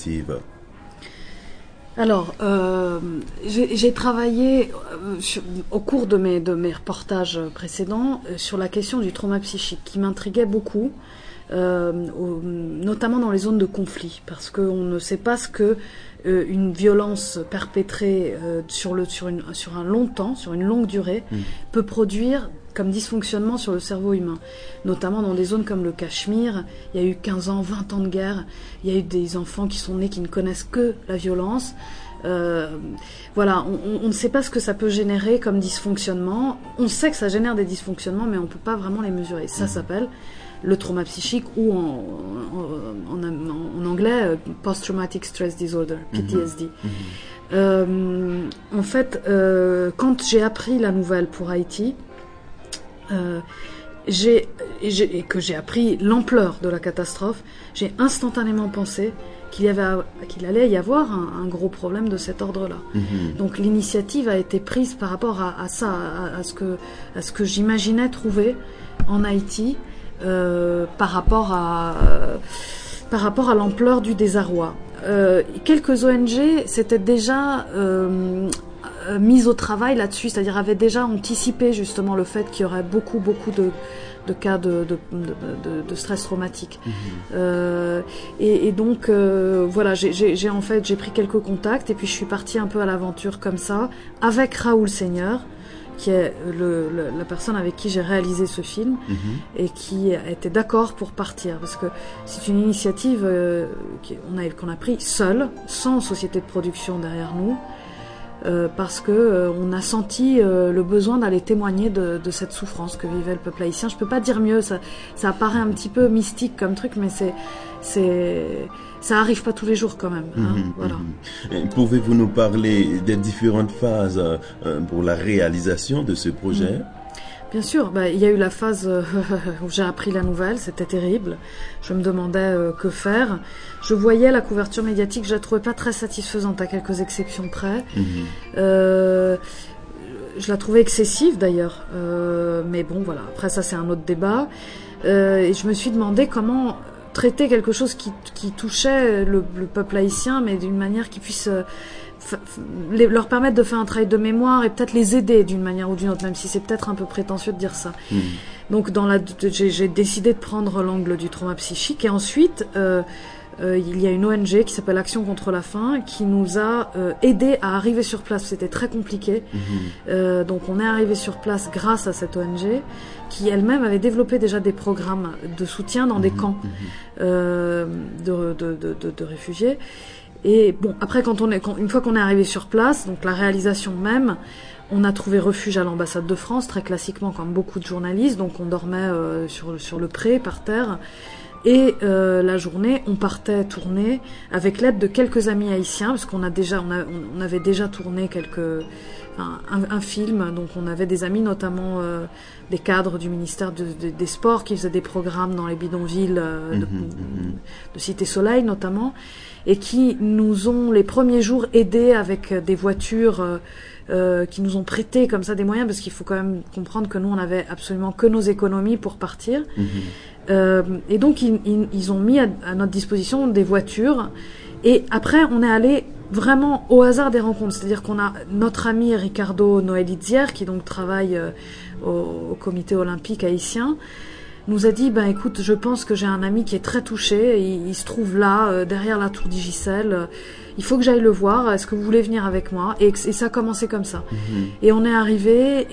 Alors, euh, j'ai, j'ai travaillé euh, sur, au cours de mes, de mes reportages précédents euh, sur la question du trauma psychique, qui m'intriguait beaucoup. Euh, au, notamment dans les zones de conflit, parce qu'on ne sait pas ce que euh, une violence perpétrée euh, sur, le, sur, une, sur un long temps, sur une longue durée, mmh. peut produire comme dysfonctionnement sur le cerveau humain, notamment dans des zones comme le Cachemire. Il y a eu quinze ans, vingt ans de guerre, il y a eu des enfants qui sont nés qui ne connaissent que la violence. Euh, voilà, on, on ne sait pas ce que ça peut générer comme dysfonctionnement. On sait que ça génère des dysfonctionnements, mais on ne peut pas vraiment les mesurer. Ça s'appelle le trauma psychique ou en, en, en, en anglais euh, Post-Traumatic Stress Disorder, P T S D. Mm-hmm. Euh, en fait, euh, quand j'ai appris la nouvelle pour Haïti, euh, j'ai, j'ai, et que j'ai appris l'ampleur de la catastrophe, j'ai instantanément pensé qu'il y avait, qu'il allait y avoir un, un gros problème de cet ordre-là. Mmh. Donc l'initiative a été prise par rapport à, à ça, à, à ce que, à ce que j'imaginais trouver en Haïti, euh, par rapport à, euh, par rapport à l'ampleur du désarroi. Euh, quelques O N G s'étaient déjà euh, mises au travail là-dessus, c'est-à-dire avaient déjà anticipé justement le fait qu'il y aurait beaucoup, beaucoup de de cas de, de, de, de stress traumatique. Mmh. Euh, et, et donc, euh, voilà, j'ai, j'ai, j'ai en fait, j'ai pris quelques contacts et puis je suis partie un peu à l'aventure comme ça, avec Raoul Seigneur, qui est le, le, la personne avec qui j'ai réalisé ce film, mmh. et qui était d'accord pour partir, parce que c'est une initiative euh, qu'on a, qu'on a pris seule, sans société de production derrière nous, Euh, parce que euh, on a senti euh, le besoin d'aller témoigner de, de cette souffrance que vivait le peuple haïtien. Je peux pas dire mieux, ça, ça apparaît un petit peu mystique comme truc, mais c'est, c'est, ça arrive pas tous les jours quand même. Hein, mmh, voilà. Mmh. Pouvez-vous nous parler des différentes phases euh, pour la réalisation de ce projet? Mmh. Bien sûr, bah, il y a eu la phase euh, où j'ai appris la nouvelle, c'était terrible. Je me demandais euh, que faire. Je voyais la couverture médiatique, je la trouvais pas très satisfaisante à quelques exceptions près. Mmh. Euh, je la trouvais excessive d'ailleurs, euh, mais bon voilà. Après ça c'est un autre débat. Euh, et je me suis demandé comment traiter quelque chose qui, qui touchait le, le peuple haïtien, mais d'une manière qui puisse euh, Les, leur permettre de faire un travail de mémoire et peut-être les aider d'une manière ou d'une autre, même si c'est peut-être un peu prétentieux de dire ça. Mmh. Donc dans la, j'ai, j'ai décidé de prendre l'angle du trauma psychique et ensuite euh, euh, il y a une O N G qui s'appelle Action contre la faim qui nous a euh, aidé à arriver sur place. C'était très compliqué, mmh. euh, donc on est arrivé sur place grâce à cette O N G qui elle-même avait développé déjà des programmes de soutien dans mmh. des camps euh, de, de, de, de, de réfugiés. Et bon, après, quand on est, quand, une fois qu'on est arrivé sur place, donc la réalisation même, on a trouvé refuge à l'ambassade de France, très classiquement, comme beaucoup de journalistes. Donc on dormait euh, sur, sur le pré, par terre. Et euh, la journée, on partait tourner avec l'aide de quelques amis haïtiens, parce qu'on a déjà, on, a, on avait déjà tourné quelques, enfin, un, un film. Donc on avait des amis, notamment euh, des cadres du ministère de, de, des Sports, qui faisaient des programmes dans les bidonvilles euh, de, mmh. de Cité Soleil, notamment, et qui nous ont les premiers jours aidés avec des voitures euh, euh, qui nous ont prêté comme ça des moyens, parce qu'il faut quand même comprendre que nous on avait absolument que nos économies pour partir. Mmh. Euh, et donc ils, ils, ils ont mis à, à notre disposition des voitures, et après on est allé vraiment au hasard des rencontres, c'est-à-dire qu'on a notre ami Ricardo Noelizière, qui donc travaille euh, au, au comité olympique haïtien, nous a dit, ben écoute, je pense que j'ai un ami qui est très touché, il, il se trouve là, euh, derrière la tour Digicel, euh, il faut que j'aille le voir, est-ce que vous voulez venir avec moi? Et, et ça a commencé comme ça. Mmh. Et on est arrivé,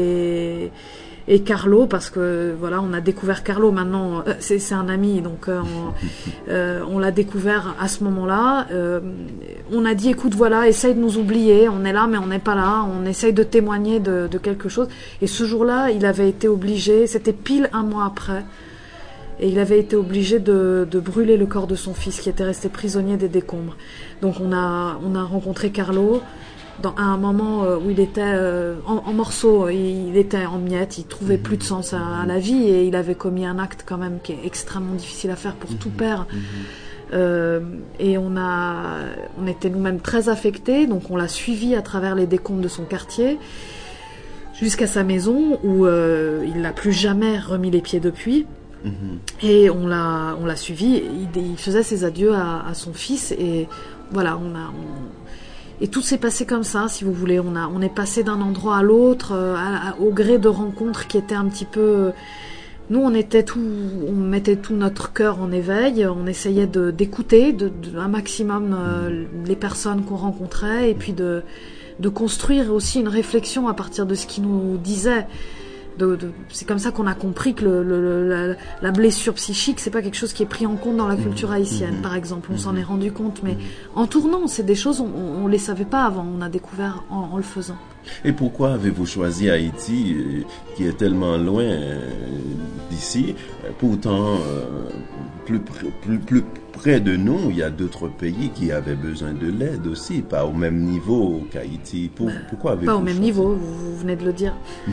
et, et Carlo, parce que voilà, on a découvert Carlo maintenant, euh, c'est, c'est un ami, donc euh, on, euh, on l'a découvert à ce moment-là. Euh, on a dit, écoute, voilà, essaye de nous oublier, on est là mais on n'est pas là, on essaye de témoigner de, de quelque chose. Et ce jour-là, il avait été obligé, c'était pile un mois après, et il avait été obligé de, de brûler le corps de son fils qui était resté prisonnier des décombres. Donc on a, on a rencontré Carlo dans, à un moment où il était euh, en, en morceaux, il, il était en miettes, il trouvait mmh. plus de sens à, à la vie, et il avait commis un acte quand même qui est extrêmement difficile à faire pour mmh. tout père. Mmh. Euh, et on a, on était nous-mêmes très affectés, donc on l'a suivi à travers les décombres de son quartier jusqu'à sa maison où euh, il n'a plus jamais remis les pieds depuis. Mmh. Et on l'a, on l'a suivi. Il, il faisait ses adieux à, à son fils, et voilà, on a. On, Et tout s'est passé comme ça, si vous voulez. On a, on est passé d'un endroit à l'autre, euh, à, à, au gré de rencontres qui étaient un petit peu. Nous, on était tout, on mettait tout notre cœur en éveil. On essayait de d'écouter, de, de un maximum euh, les personnes qu'on rencontrait, et puis de de construire aussi une réflexion à partir de ce qu'ils nous disaient. de, de c'est comme ça qu'on a compris que le, le, la, la blessure psychique, c'est pas quelque chose qui est pris en compte dans la culture haïtienne, par exemple. On s'en est rendu compte, mais en tournant, c'est des choses, on, on les savait pas avant, on a découvert en, en le faisant. Et pourquoi avez-vous choisi Haïti, euh, qui est tellement loin euh, d'ici, pourtant euh, plus, plus, plus près de nous, il y a d'autres pays qui avaient besoin de l'aide aussi, pas au même niveau qu'Haïti. Pour, bah, pourquoi avez-vous Pas au même choisi? niveau, vous, vous venez de le dire.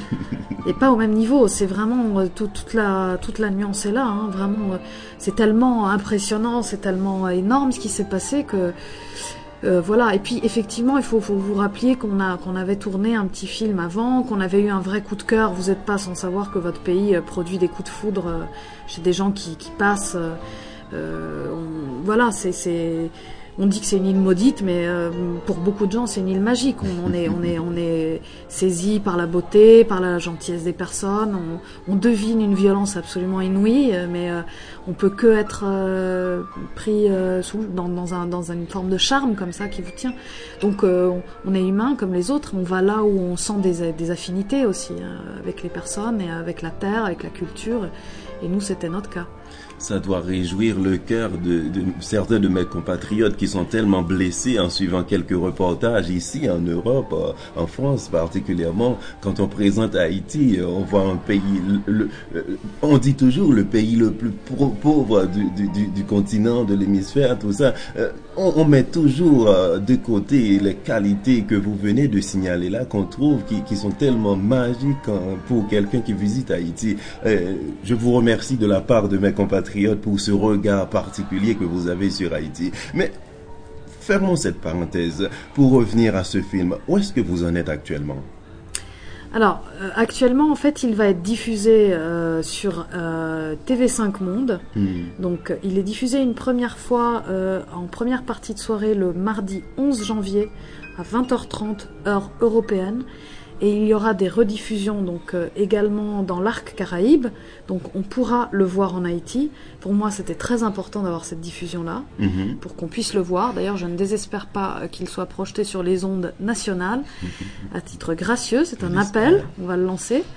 Et pas au même niveau, c'est vraiment euh, tout, toute la toute la nuance est là, hein, vraiment. Euh, c'est tellement impressionnant, c'est tellement énorme ce qui s'est passé que Euh, voilà, et puis effectivement, il faut, faut vous rappeler qu'on a, qu'on avait tourné un petit film avant, qu'on avait eu un vrai coup de cœur. Vous n'êtes pas sans savoir que votre pays euh, produit des coups de foudre euh, chez des gens qui, qui passent. Euh, euh, on, voilà, c'est, c'est, on dit que c'est une île maudite, mais euh, pour beaucoup de gens, c'est une île magique. On, on est, on est, on est saisi par la beauté, par la gentillesse des personnes. On, on devine une violence absolument inouïe, mais euh, on peut que être euh, pris euh, sous, dans, dans, un, dans une forme de charme comme ça qui vous tient. Donc, euh, on, on est humain comme les autres. On va là où on sent des, des affinités aussi euh, avec les personnes et avec la terre, avec la culture. Et nous, c'était notre cas. Ça doit réjouir le cœur de, de certains de mes compatriotes qui sont tellement blessés en suivant quelques reportages ici en Europe, en France particulièrement. Quand on présente Haïti, on voit un pays, le, le, on dit toujours le pays le plus pauvre du, du, du, du continent, de l'hémisphère, tout ça. On, on met toujours de côté les qualités que vous venez de signaler là, qu'on trouve qui, qui sont tellement magiques pour quelqu'un qui visite Haïti. Je vous remercie de la part de mes compatriotes pour ce regard particulier que vous avez sur Haïti. Mais fermons cette parenthèse pour revenir à ce film. Où est-ce que vous en êtes actuellement? Alors, euh, actuellement, en fait, il va être diffusé euh, sur euh, T V cinq Monde. Mmh. Donc, il est diffusé une première fois euh, en première partie de soirée le mardi onze janvier à vingt heures trente, heure européenne. Et il y aura des rediffusions donc euh, également dans l'arc Caraïbe, donc on pourra le voir en Haïti. Pour moi, c'était très important d'avoir cette diffusion-là, mm-hmm. pour qu'on puisse le voir. D'ailleurs, je ne désespère pas euh, qu'il soit projeté sur les ondes nationales, mm-hmm. à titre gracieux. C'est un appel, on va le lancer.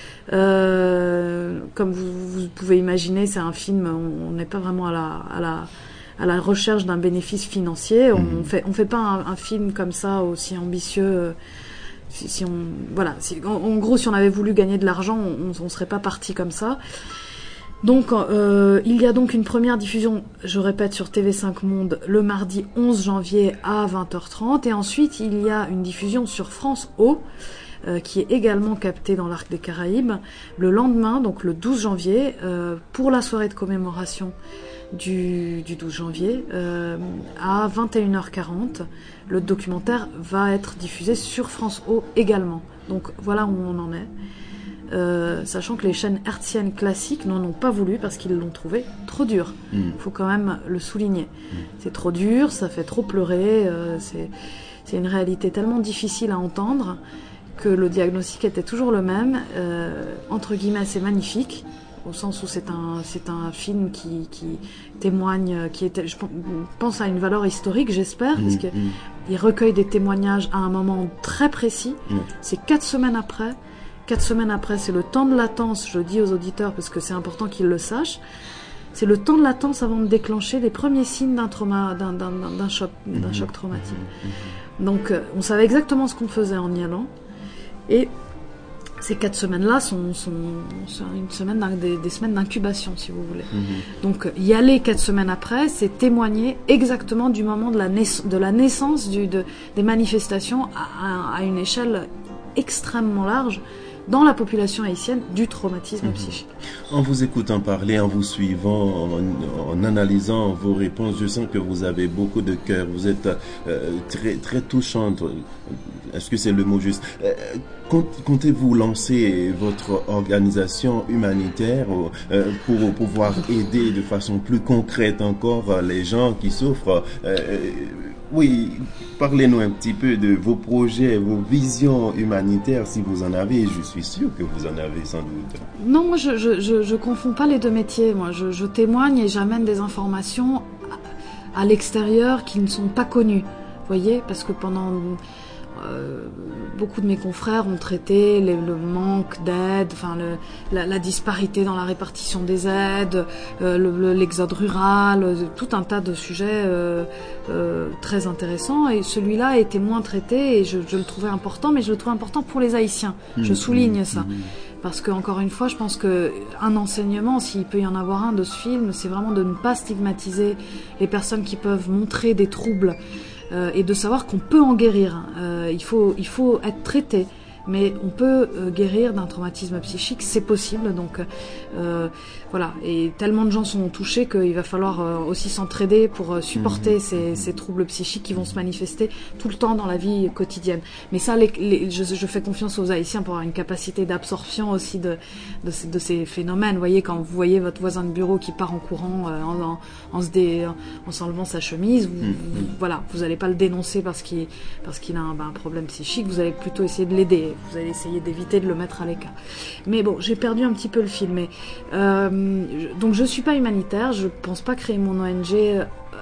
Euh, comme vous, vous pouvez imaginer, c'est un film, on n'est pas vraiment à la... À la à la recherche d'un bénéfice financier. Mm-hmm. On fait, on fait pas un, un film comme ça aussi ambitieux. Euh, Si, si on, voilà, si, en, en gros, si on avait voulu gagner de l'argent, on ne serait pas parti comme ça. Donc, euh, il y a donc une première diffusion, je répète, sur T V cinq Monde le mardi onze janvier à vingt heures trente. Et ensuite, il y a une diffusion sur France O, euh, qui est également captée dans l'arc des Caraïbes, le lendemain, donc le douze janvier, euh, pour la soirée de commémoration du, du douze janvier, euh, à vingt et une heures quarante. Le documentaire va être diffusé sur France O également. Donc voilà où on en est. Euh, sachant que les chaînes hertziennes classiques n'en ont pas voulu parce qu'ils l'ont trouvé trop dur. Il mmh. faut quand même le souligner. Mmh. C'est trop dur, ça fait trop pleurer. Euh, c'est, c'est une réalité tellement difficile à entendre que le diagnostic était toujours le même. Euh, entre guillemets, c'est magnifique. Au sens où c'est un, c'est un film qui, qui témoigne, qui était, je pense à une valeur historique, j'espère, mmh, parce qu'il mmh. recueille des témoignages à un moment très précis. Mmh. C'est quatre semaines après. Quatre semaines après, c'est le temps de latence, je le dis aux auditeurs parce que c'est important qu'ils le sachent. C'est le temps de latence avant de déclencher les premiers signes d'un trauma, d'un, d'un, d'un choc, d'un choc traumatique. Mmh. Donc, on savait exactement ce qu'on faisait en y allant. Et ces quatre semaines-là sont, sont, sont une semaine des, des semaines d'incubation, si vous voulez. Mmh. Donc, y aller quatre semaines après, c'est témoigner exactement du moment de la, naiss- de la naissance du, de, des manifestations à, à, à une échelle extrêmement large dans la population haïtienne du traumatisme mmh. psychique. En vous écoutant parler, en vous suivant, en, en analysant vos réponses, je sens que vous avez beaucoup de cœur. Vous êtes euh, très très touchante. Est-ce que c'est le mot juste? euh, Comptez-vous lancer votre organisation humanitaire euh, pour pouvoir aider de façon plus concrète encore les gens qui souffrent? euh, Oui, parlez-nous un petit peu de vos projets, vos visions humanitaires, si vous en avez. Je suis sûr que vous en avez sans doute. Non, moi, je je, je, je confonds pas les deux métiers. Moi, je, je témoigne et j'amène des informations à, à l'extérieur qui ne sont pas connues. Vous voyez, parce que pendant euh, beaucoup de mes confrères ont traité les, le manque d'aide, enfin le, la, la disparité dans la répartition des aides, euh, le, le, l'exode rural, euh, tout un tas de sujets euh, euh, très intéressants. Et celui-là a été moins traité et je, je le trouvais important, mais je le trouve important pour les Haïtiens. Mmh, je souligne mmh, ça. Mmh. Parce que, encore une fois, je pense qu'un enseignement, s'il peut y en avoir un de ce film, c'est vraiment de ne pas stigmatiser les personnes qui peuvent montrer des troubles euh, et de savoir qu'on peut en guérir. Euh, il faut, il faut être traité, mais on peut euh, guérir d'un traumatisme psychique, c'est possible. Donc euh, voilà, et tellement de gens sont touchés qu'il va falloir euh, aussi s'entraider pour euh, supporter mmh. ces, ces troubles psychiques qui vont se manifester tout le temps dans la vie quotidienne. Mais ça, les, les, je, je fais confiance aux Haïtiens pour avoir une capacité d'absorption aussi de, de, ces, de ces phénomènes. Vous voyez, quand vous voyez votre voisin de bureau qui part en courant, euh, en, en, en, se dé, en s'enlevant sa chemise, vous, mmh. vous, voilà, vous n'allez pas le dénoncer parce qu'il, parce qu'il a un, ben, un problème psychique, vous allez plutôt essayer de l'aider. Vous allez essayer d'éviter de le mettre à l'écart. Mais bon, j'ai perdu un petit peu le fil. Mais, euh, donc je suis pas humanitaire, je pense pas créer mon O N G euh,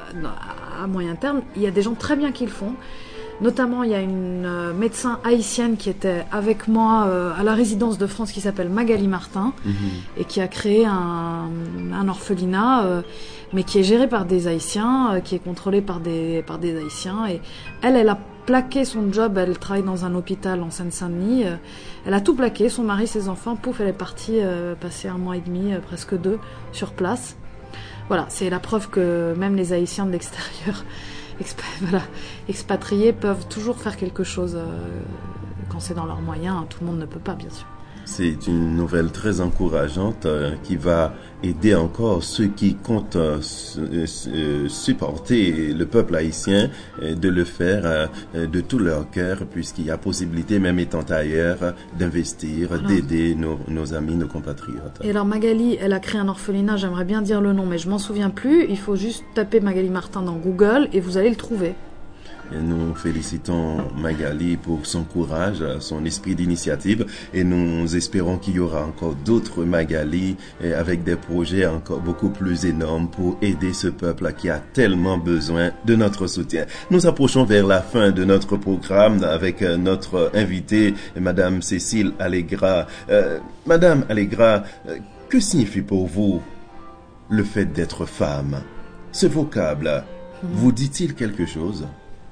à moyen terme. Il y a des gens très bien qui le font. Notamment, il y a une euh, médecin haïtienne qui était avec moi euh, à la résidence de France qui s'appelle Magali Martin mmh. et qui a créé un, un orphelinat, euh, mais qui est géré par des Haïtiens, euh, qui est contrôlé par des, par des Haïtiens. Et elle, elle a plaqué son job, elle travaille dans un hôpital en Seine-Saint-Denis, euh, elle a tout plaqué, son mari, ses enfants, pouf, elle est partie euh, passer un mois et demi, euh, presque deux, sur place. Voilà, c'est la preuve que même les Haïtiens de l'extérieur, expa- voilà, expatriés, peuvent toujours faire quelque chose euh, quand c'est dans leurs moyens. Tout le monde ne peut pas, bien sûr. C'est une nouvelle très encourageante euh, qui va aider encore ceux qui comptent euh, euh, supporter le peuple haïtien, euh, de le faire euh, de tout leur cœur, puisqu'il y a possibilité, même étant ailleurs, d'investir, alors, d'aider nos, nos amis, nos compatriotes. Et alors Magali, elle a créé un orphelinat, j'aimerais bien dire le nom, mais je m'en souviens plus. Il faut juste taper Magali Martin dans Google et vous allez le trouver. Et nous félicitons Magali pour son courage, son esprit d'initiative, et nous espérons qu'il y aura encore d'autres Magali avec des projets encore beaucoup plus énormes pour aider ce peuple qui a tellement besoin de notre soutien. Nous approchons vers la fin de notre programme avec notre invitée, Madame Cécile Allegra. Euh, Madame Allegra, que signifie pour vous le fait d'être femme? Ce vocable, mmh. vous dit-il quelque chose?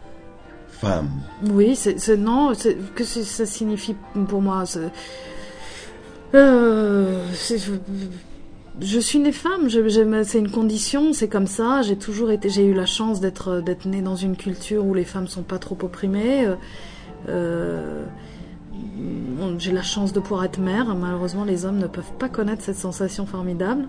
Femme. Oui, c'est, c'est non, c'est, que c'est, ça signifie pour moi. C'est, euh, c'est, je, je suis née femme. Je, je, c'est une condition, c'est comme ça. J'ai toujours été, j'ai eu la chance d'être d'être née dans une culture où les femmes sont pas trop opprimées. Euh, j'ai la chance de pouvoir être mère. Malheureusement, les hommes ne peuvent pas connaître cette sensation formidable.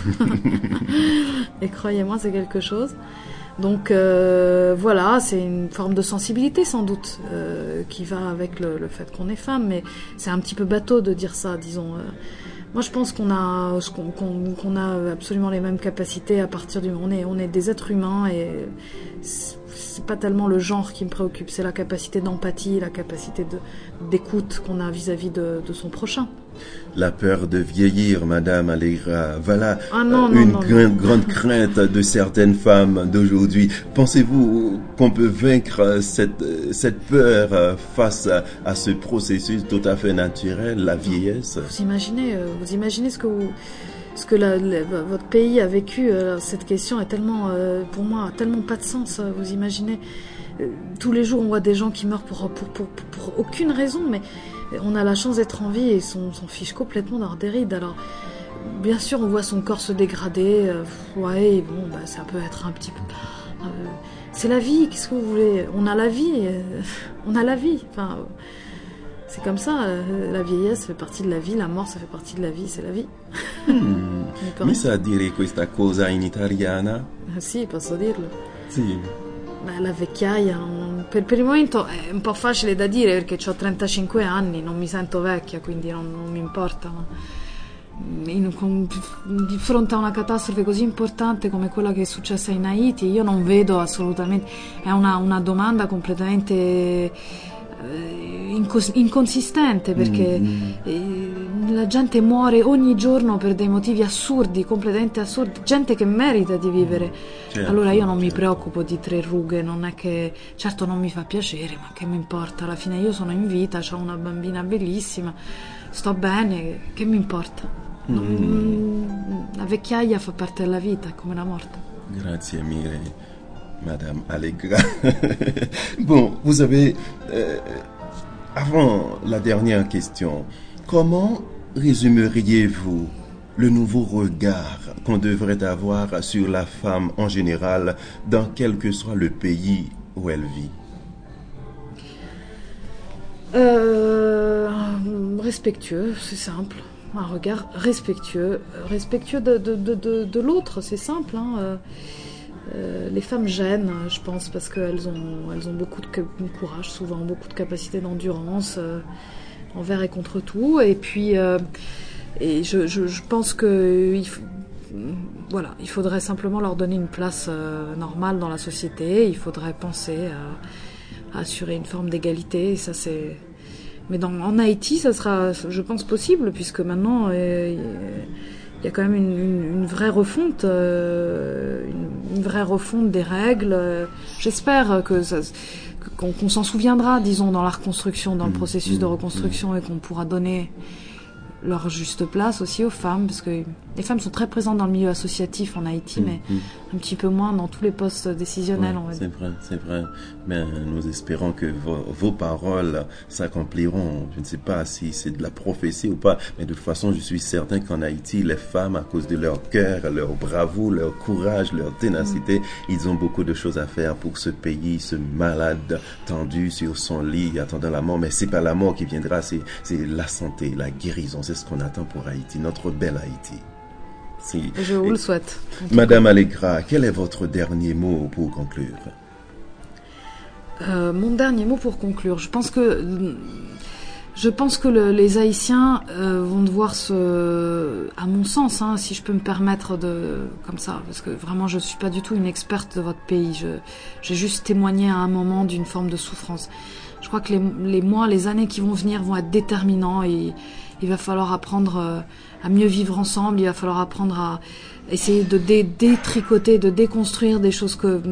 Et croyez-moi, c'est quelque chose. Donc euh, voilà, c'est une forme de sensibilité sans doute euh, qui va avec le, le fait qu'on est femme, mais c'est un petit peu bateau de dire ça, disons. Euh, moi, je pense qu'on a, qu'on, qu'on, qu'on a absolument les mêmes capacités à partir du, on est, on est des êtres humains et c'est, c'est pas tellement le genre qui me préoccupe, c'est la capacité d'empathie, la capacité de, d'écoute qu'on a vis-à-vis de, de son prochain. La peur de vieillir, Madame Allegra, voilà ah non, euh, une non, non, grande, non. grande crainte de certaines femmes d'aujourd'hui. Pensez-vous qu'on peut vaincre cette, cette peur face à, à ce processus tout à fait naturel, la vieillesse? Vous imaginez, vous imaginez ce que vous, ce que la, la, votre pays a vécu. Cette question est tellement, pour moi, tellement pas de sens. Vous imaginez, tous les jours on voit des gens qui meurent pour, pour, pour, pour, pour aucune raison, mais on a la chance d'être en vie et on s'en fiche complètement d'avoir des rides. Alors, bien sûr, on voit son corps se dégrader. Euh, ouais, bon, bah, ça peut être un petit peu... Euh, c'est la vie, qu'est-ce que vous voulez? On a la vie, euh, on a la vie. Enfin, euh, c'est comme ça, euh, la vieillesse fait partie de la vie, la mort, ça fait partie de la vie, c'est la vie. Hmm. Mi sa dire questa cosa in italiana? Sì, posso dirlo. Sì. Beh, la vecchiaia, per, per il momento è un po' facile da dire perché ho trentacinque anni, non mi sento vecchia, quindi non, non mi importa. Ma in, con, di fronte a una catastrofe così importante come quella che è successa in Haiti, io non vedo assolutamente, è una, una domanda completamente incos- inconsistente perché mm-hmm. eh, la gente muore ogni giorno per dei motivi assurdi, completamente assurdi, gente che merita di vivere. Certo, allora io non mi certo. preoccupo di tre rughe, non è che, certo non mi fa piacere, ma che mi importa, alla fine io sono in vita, ho una bambina bellissima, sto bene, che mi importa? Non- Mm. La vecchiaia fa parte della vita, è come la morte. Grazie mille, Madame Allegra. Bon, vous savez, euh, avant la dernière question, comment résumeriez-vous le nouveau regard qu'on devrait avoir sur la femme en général dans quel que soit le pays où elle vit? Euh, respectueux, c'est simple. Un regard respectueux, respectueux de, de, de, de, de l'autre, c'est simple. Hein. Euh, euh, les femmes gênent, je pense, parce qu'elles ont, elles ont beaucoup de courage, souvent beaucoup de capacité d'endurance euh, envers et contre tout. Et puis, euh, et je, je, je pense que il, voilà, il faudrait simplement leur donner une place euh, normale dans la société. Il faudrait penser à, à assurer une forme d'égalité. Et ça, c'est Mais dans, en Haïti, ça sera, je pense, possible, puisque maintenant, euh, il y a quand même une, une, une vraie refonte, euh, une, une vraie refonte des règles. J'espère que ça, qu'on, qu'on s'en souviendra, disons, dans la reconstruction, dans le processus de reconstruction, et qu'on pourra donner leur juste place aussi aux femmes, parce que les femmes sont très présentes dans le milieu associatif en Haïti, mais un petit peu moins dans tous les postes décisionnels. Oui, on va c'est dire. vrai, c'est vrai. Mais nous espérons que vos, vos paroles s'accompliront. Je ne sais pas si c'est de la prophétie ou pas, mais de toute façon, je suis certain qu'en Haïti, les femmes, à cause de leur cœur, leur bravoure, leur courage, leur ténacité, mm. ils ont beaucoup de choses à faire pour ce pays, ce malade tendu sur son lit, attendant la mort. Mais c'est pas la mort qui viendra, c'est, c'est la santé, la guérison. C'est ce qu'on attend pour Haïti, notre belle Haïti. Si. Je vous le souhaite. Madame Allegra, quel est votre dernier mot pour conclure? Euh, mon dernier mot pour conclure, je pense que je pense que le, les Haïtiens euh, vont devoir se, à mon sens, hein, si je peux me permettre de comme ça, parce que vraiment je suis pas du tout une experte de votre pays. Je, j'ai juste témoigné à un moment d'une forme de souffrance. Je crois que les, les mois, les années qui vont venir vont être déterminants et il va falloir apprendre euh, à mieux vivre ensemble. Il va falloir apprendre à essayer de dé- détricoter, de déconstruire des choses que,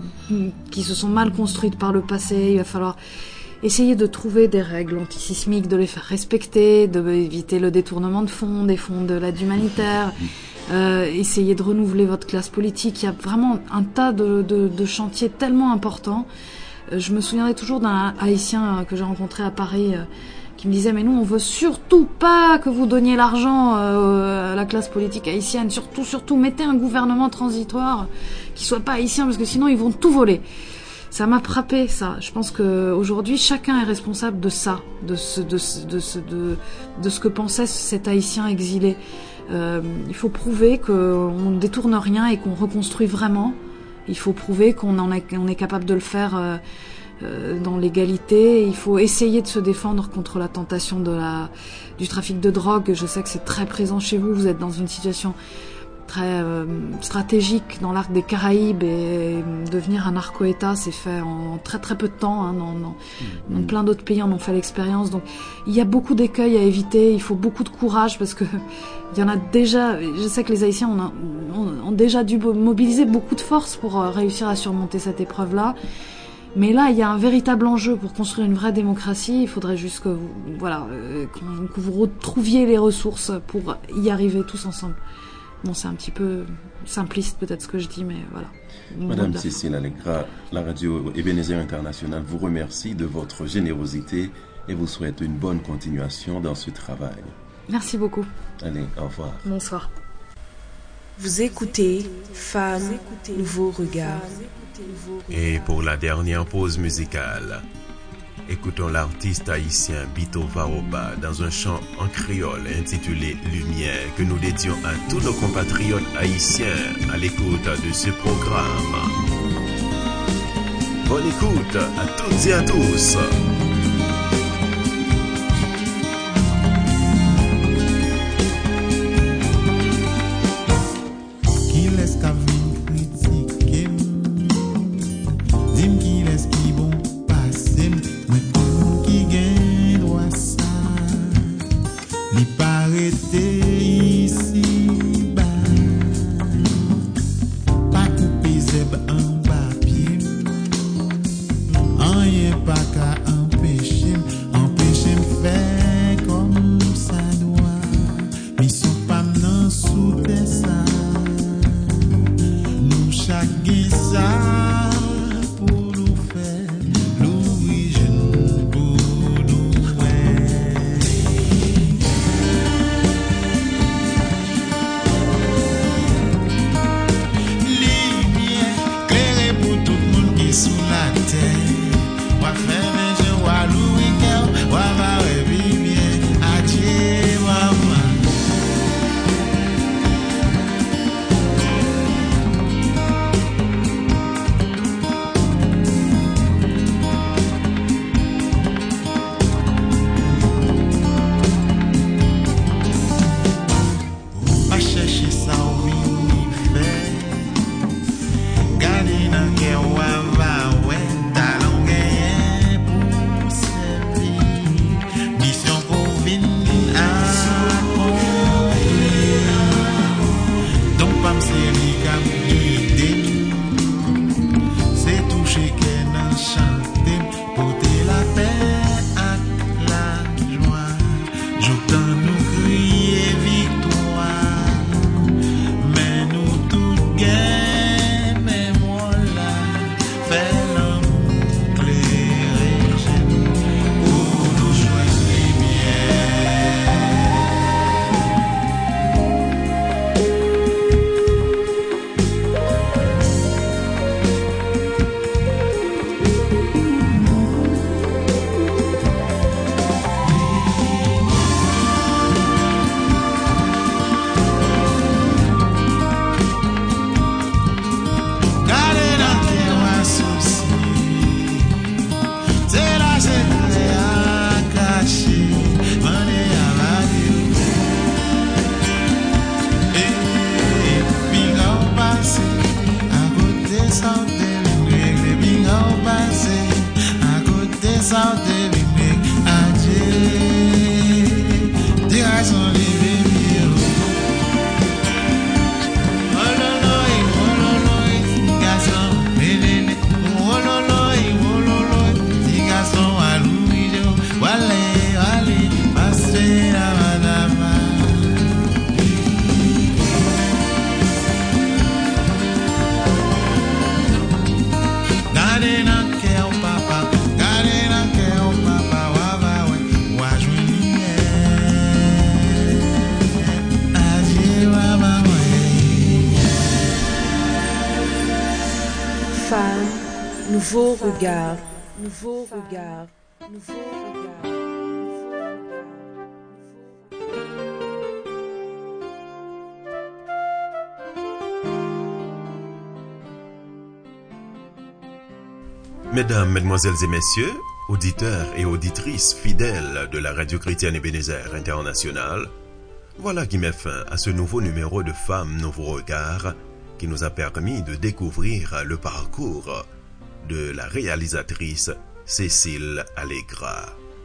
qui se sont mal construites par le passé. Il va falloir essayer de trouver des règles antisismiques, de les faire respecter, d'éviter le détournement de fonds, des fonds de l'aide humanitaire, euh, essayer de renouveler votre classe politique. Il y a vraiment un tas de, de, de chantiers tellement importants. Euh, je me souviendrai toujours d'un Haïtien que j'ai rencontré à Paris euh, qui me disait mais nous on veut surtout pas que vous donniez l'argent euh, à la classe politique haïtienne, surtout surtout mettez un gouvernement transitoire qui soit pas haïtien parce que sinon ils vont tout voler. Ça m'a frappé ça. Je pense que aujourd'hui chacun est responsable de ça, de ce de ce, de ce de de ce que pensait cet Haïtien exilé. Euh, il faut prouver qu'on ne détourne rien et qu'on reconstruit vraiment. Il faut prouver qu'on en est on est capable de le faire. Euh, Euh, dans l'égalité, il faut essayer de se défendre contre la tentation de la, du trafic de drogue. Je sais que c'est très présent chez vous, vous êtes dans une situation très euh, stratégique dans l'arc des Caraïbes et devenir un narco-État, c'est fait en très très peu de temps. Hein, dans, dans, mmh. dans plein d'autres pays, on en fait l'expérience. Donc il y a beaucoup d'écueils à éviter, il faut beaucoup de courage parce que il y en a déjà, je sais que les Haïtiens ont, ont, ont déjà dû mobiliser beaucoup de force pour euh, réussir à surmonter cette épreuve-là. Mais là, il y a un véritable enjeu pour construire une vraie démocratie. Il faudrait juste que vous, voilà, euh, que vous retrouviez les ressources pour y arriver tous ensemble. Bon, c'est un petit peu simpliste peut-être ce que je dis, mais voilà. Madame Cécile Allegra, la radio Ebenezer International vous remercie de votre générosité et vous souhaite une bonne continuation dans ce travail. Merci beaucoup. Allez, au revoir. Bonsoir. Vous écoutez Femmes, Nouveau Regard. Et pour la dernière pause musicale, écoutons l'artiste haïtien Bito Vaoba dans un chant en créole intitulé Lumière que nous dédions à tous nos compatriotes haïtiens à l'écoute de ce programme. Bonne écoute à toutes et à tous. Li pare Nouveau regard, nouveau regard, nouveau regard. Mesdames, Mesdemoiselles et Messieurs, auditeurs et auditrices fidèles de la Radio Chrétienne Ebenezer International, voilà qui met fin à ce nouveau numéro de Femmes Nouveau Regard qui nous a permis de découvrir le parcours de la réalisatrice Cécile Allegra.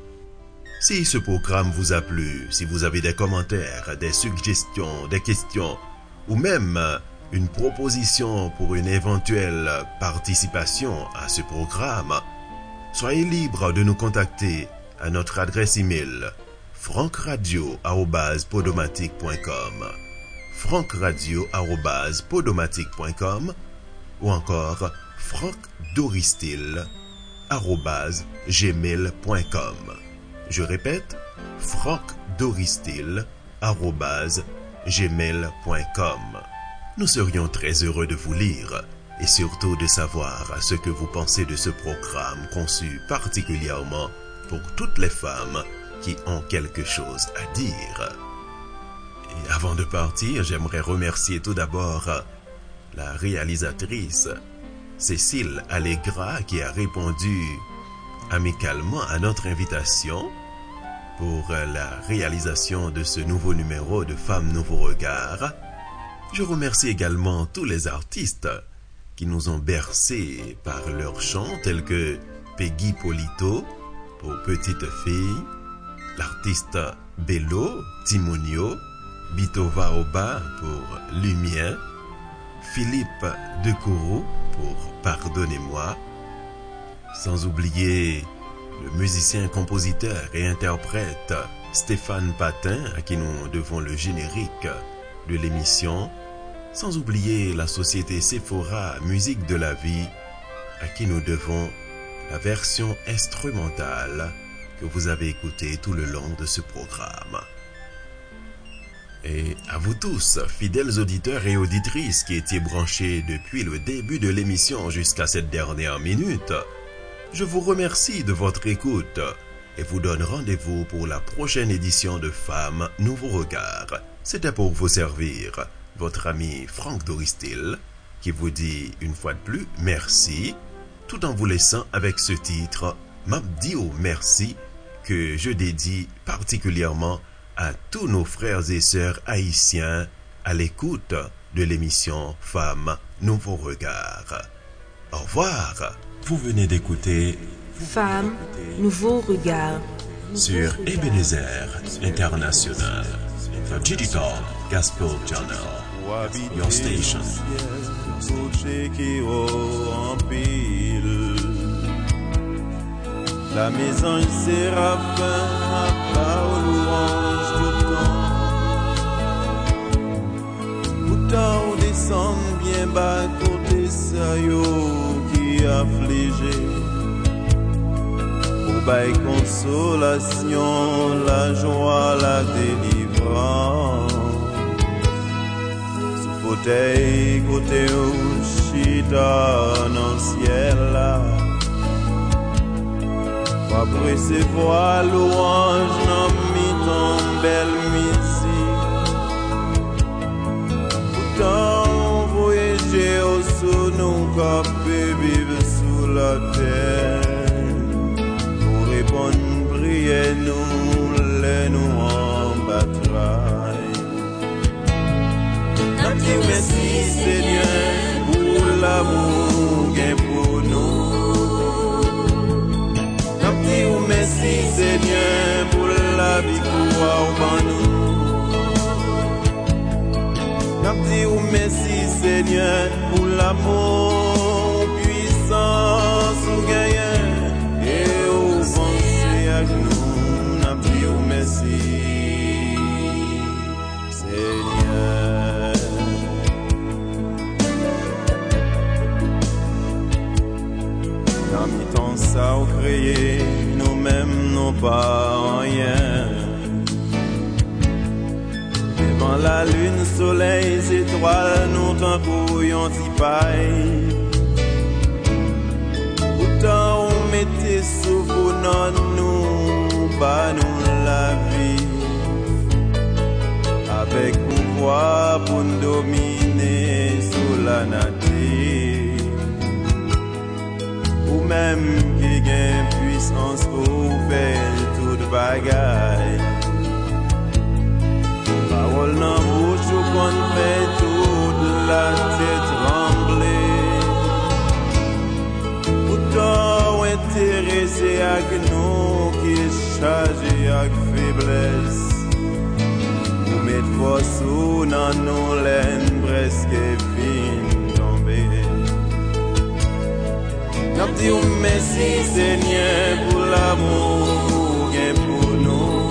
Si ce programme vous a plu, si vous avez des commentaires, des suggestions, des questions ou même une proposition pour une éventuelle participation à ce programme, soyez libre de nous contacter à notre adresse email frankradio arobase podomatic point com frankradio arobase podomatic point com ou encore francdoristil arobase gmail point com. Je répète, francdoristil arobase gmail point com. Nous serions très heureux de vous lire et surtout de savoir ce que vous pensez de ce programme conçu particulièrement pour toutes les femmes qui ont quelque chose à dire. Et avant de partir, j'aimerais remercier tout d'abord la réalisatrice Cécile Allegra qui a répondu amicalement à notre invitation pour la réalisation de ce nouveau numéro de Femmes Nouveau Regard. Je remercie également tous les artistes qui nous ont bercés par leurs chants tels que Peggy Polito pour Petite Fille, l'artiste Bello Timonio, Bitova Oba pour Lumière, Philippe Decourou pour Pardonnez-moi, sans oublier le musicien, compositeur et interprète Stéphane Patin à qui nous devons le générique de l'émission, sans oublier la société Sephora Musique de la Vie à qui nous devons la version instrumentale que vous avez écoutée tout le long de ce programme. Et à vous tous, fidèles auditeurs et auditrices qui étiez branchés depuis le début de l'émission jusqu'à cette dernière minute, je vous remercie de votre écoute et vous donne rendez-vous pour la prochaine édition de Femmes Nouveau Regard. C'était pour vous servir votre ami Franck Doristil qui vous dit une fois de plus merci, tout en vous laissant avec ce titre Mabdio Merci que je dédie particulièrement à tous nos frères et sœurs haïtiens à l'écoute de l'émission Femmes Nouveau Regard. Au revoir. Vous venez d'écouter Femmes Nouveau Regard sur Ebenezer International, the Digital Gospel Channel, your station. La maison séraphin a pas aux louanges tout temps. Pourtant on descend bien bas côté ça yo qui affligé. Pour bail consolation, la joie, la délivrance. Sous fauteuil côté au chita dans ciel là. Pour recevoir louange dans mi-temps belle musique. Pourtant voyager au sous nous capé vivre sous la terre. Pour répondre prière nous les nous en bataille. Merci merci Seigneur pour l'amour gain pour nous. Seigneur, pour la victoire en nous. N'a dit ou merci, Seigneur, pour l'amour, puissance ou gagnant. Et au pensée avec nous, n'a dit ou merci, Seigneur. Dans mi temps ça au créé, nous-mêmes non pas rien. Devant la lune, soleil, étoiles, nous t'en couillons d'y paille. Pourtant on mettait sous non nous, pas nous la vie. Avec pouvoir pour nous dominer sous la nature. Ou même qui gagne puissance pour faire toute bagaille. Parole dans bouche ou qu'on fait toute la tête trembler. Pourtant intéressé avec nous qui est chargé avec faiblesse. Ou mettre force ou dans nos laines presque fin tombée. N'a dit ou merci Seigneur pour l'amour qu'il pour nous.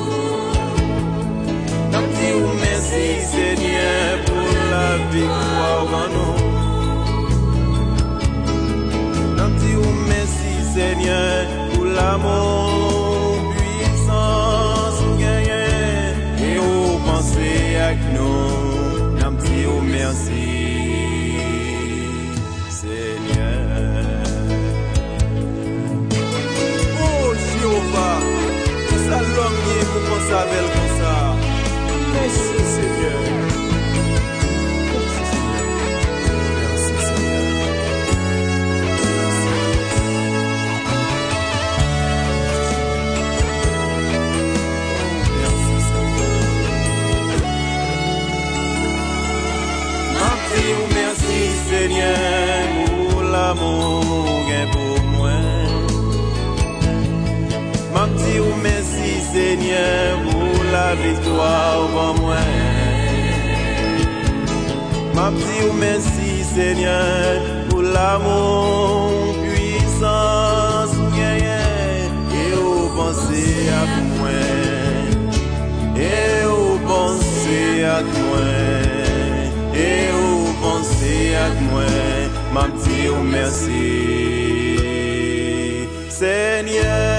N'a dit ou merci Seigneur pour la victoire en nous. N'a dit ou merci Seigneur pour l'amour, puissance ou gagnant. Et au penser avec nous, n'a dit ou merci Seigneur. Ça l'homme pour qu'on s'appelle comme ça. Merci Seigneur. Merci Seigneur. Merci Seigneur. Merci ou merci Seigneur pour l'amour gain pour moi. Merci ou merci Seigneur pour la victoire en moi. Merci ou merci Seigneur pour l'amour, puissance ou gagnant. Et au penser à moi. Et au penser à moi. Et au penser à moi. Merci ou merci Seigneur.